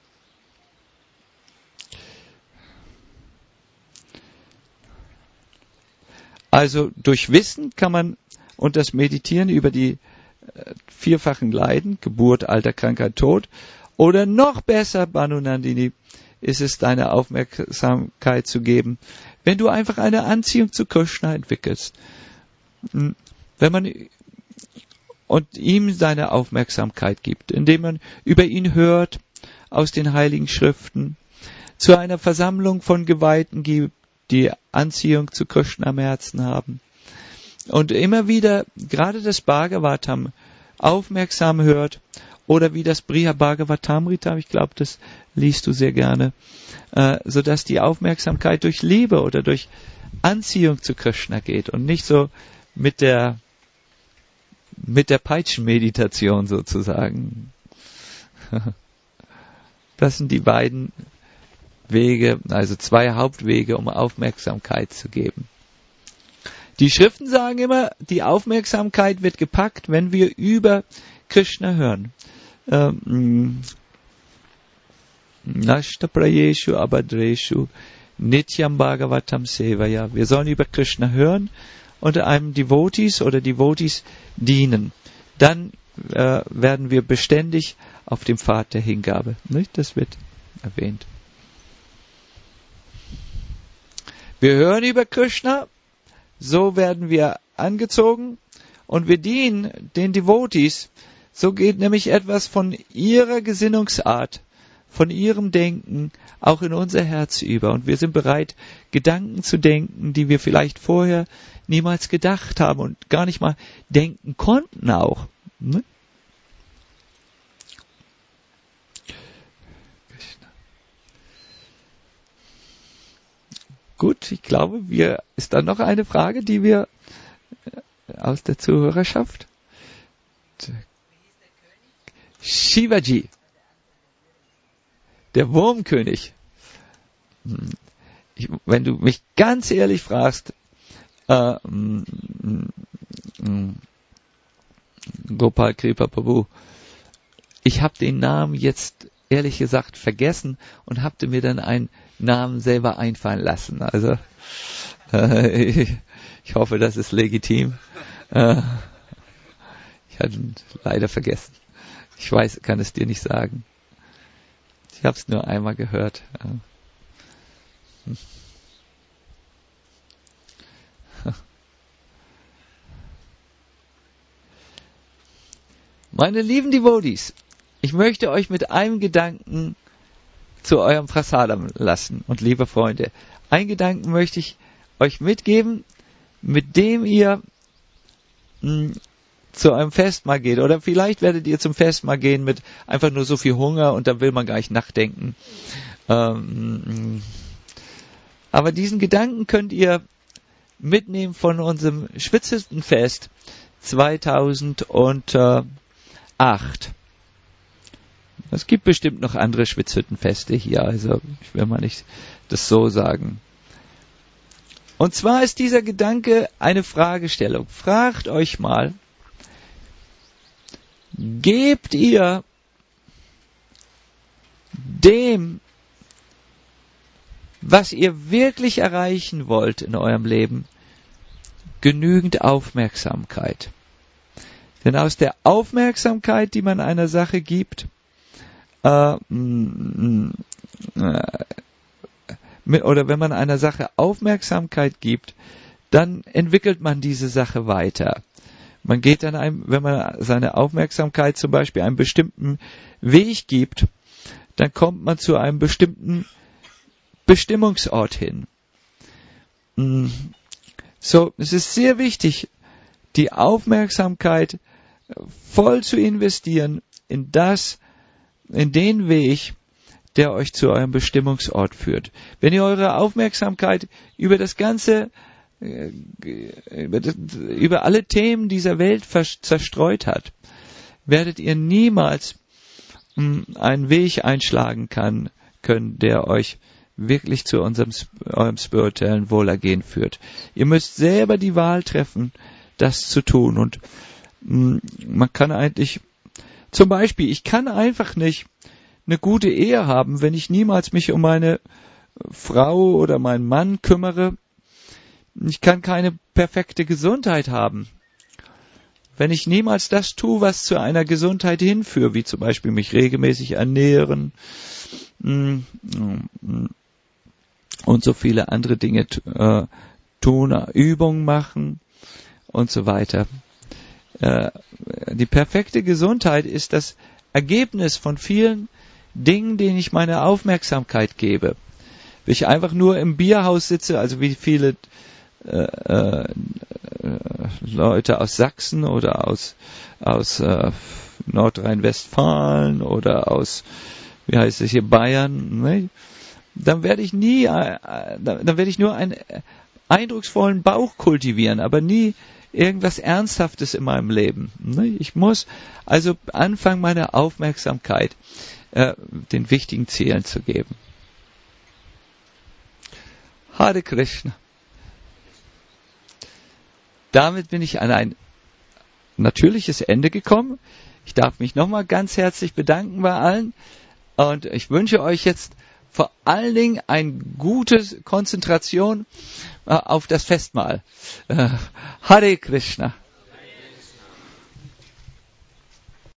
[SPEAKER 1] Also durch Wissen kann man und das Meditieren über die äh, vierfachen Leiden, Geburt, Alter, Krankheit, Tod, oder noch besser, Bhanu-Nandini, ist es, deine Aufmerksamkeit zu geben, wenn du einfach eine Anziehung zu Krishna entwickelst. Wenn man und ihm seine Aufmerksamkeit gibt, indem man über ihn hört aus den Heiligen Schriften, zu einer Versammlung von Geweihten gibt, die Anziehung zu Krishna am Herzen haben, und immer wieder gerade das Bhagavatam aufmerksam hört, oder wie das Briha Bhagavatamrita, ich glaube, das liest du sehr gerne, äh, sodass die Aufmerksamkeit durch Liebe oder durch Anziehung zu Krishna geht und nicht so mit der mit der Peitschenmeditation sozusagen. Das sind die beiden Wege, also zwei Hauptwege, um Aufmerksamkeit zu geben. Die Schriften sagen immer, die Aufmerksamkeit wird gepackt, wenn wir über Krishna hören. Ähm, Nashtaprayeshu abhadreshu nityam bhagavatam sevaya. Wir sollen über Krishna hören und einem Devotees oder Devotees dienen. Dann äh, werden wir beständig auf dem Pfad der Hingabe. Nicht? Das wird erwähnt. Wir hören über Krishna, so werden wir angezogen und wir dienen den Devotees. So geht nämlich etwas von ihrer Gesinnungsart, von ihrem Denken auch in unser Herz über. Und wir sind bereit, Gedanken zu denken, die wir vielleicht vorher niemals gedacht haben und gar nicht mal denken konnten auch. Ne? Gut, ich glaube, wir, ist da noch eine Frage, die wir aus der Zuhörerschaft? Shivaji. Der Wurmkönig. Ich, wenn du mich ganz ehrlich fragst, äh, Gopal Kripa Prabhu, ich habe den Namen jetzt ehrlich gesagt vergessen und habe mir dann einen Namen selber einfallen lassen. Also äh, ich, ich hoffe, das ist legitim. Äh, ich hatte ihn leider vergessen. Ich weiß, kann es dir nicht sagen. Ich habe es nur einmal gehört. Hm. Meine lieben Devotees, ich möchte euch mit einem Gedanken zu eurem Prasadam lassen. Und liebe Freunde, einen Gedanken möchte ich euch mitgeben, mit dem ihr mh, zu eurem Festmahl geht. Oder vielleicht werdet ihr zum Festmahl gehen mit einfach nur so viel Hunger und da will man gar nicht nachdenken. Ähm, aber diesen Gedanken könnt ihr mitnehmen von unserem Schwitzhüttenfest zweitausendacht. Es gibt bestimmt noch andere Schwitzhüttenfeste hier, also ich will mal nicht das so sagen. Und zwar ist dieser Gedanke eine Fragestellung. Fragt euch mal, gebt ihr dem, was ihr wirklich erreichen wollt in eurem Leben, genügend Aufmerksamkeit? Denn aus der Aufmerksamkeit, die man einer Sache gibt, äh, äh, oder wenn man einer Sache Aufmerksamkeit gibt, dann entwickelt man diese Sache weiter. Man geht dann einem, wenn man seine Aufmerksamkeit zum Beispiel einem bestimmten Weg gibt, dann kommt man zu einem bestimmten Bestimmungsort hin. So, es ist sehr wichtig, die Aufmerksamkeit voll zu investieren in das, in den Weg, der euch zu eurem Bestimmungsort führt. Wenn ihr eure Aufmerksamkeit über das ganze, über, das, über alle Themen dieser Welt zerstreut habt, werdet ihr niemals einen Weg einschlagen kann, können, der euch wirklich zu unserem, eurem spirituellen Wohlergehen führt. Ihr müsst selber die Wahl treffen, das zu tun. Und mh, man kann eigentlich, zum Beispiel, ich kann einfach nicht eine gute Ehe haben, wenn ich niemals mich um meine Frau oder meinen Mann kümmere. Ich kann keine perfekte Gesundheit haben, wenn ich niemals das tue, was zu einer Gesundheit hinführt, wie zum Beispiel mich regelmäßig ernähren mh, mh, und so viele andere Dinge äh, tun, Übungen machen und so weiter. Äh, die perfekte Gesundheit ist das Ergebnis von vielen Dingen, denen ich meine Aufmerksamkeit gebe. Wenn ich einfach nur im Bierhaus sitze, also wie viele äh, äh, Leute aus Sachsen oder aus, aus äh, Nordrhein-Westfalen oder aus, wie heißt es hier, Bayern, ne? Dann werde ich nie, äh, dann werde ich nur einen eindrucksvollen Bauch kultivieren, aber nie irgendwas Ernsthaftes in meinem Leben. Ne? Ich muss also anfangen, meine Aufmerksamkeit äh, den wichtigen Zielen zu geben. Hare Krishna. Damit bin ich an ein natürliches Ende gekommen. Ich darf mich nochmal ganz herzlich bedanken bei allen und ich wünsche euch jetzt vor allen Dingen eine gute Konzentration äh, auf das Festmahl. Äh, Hare Krishna.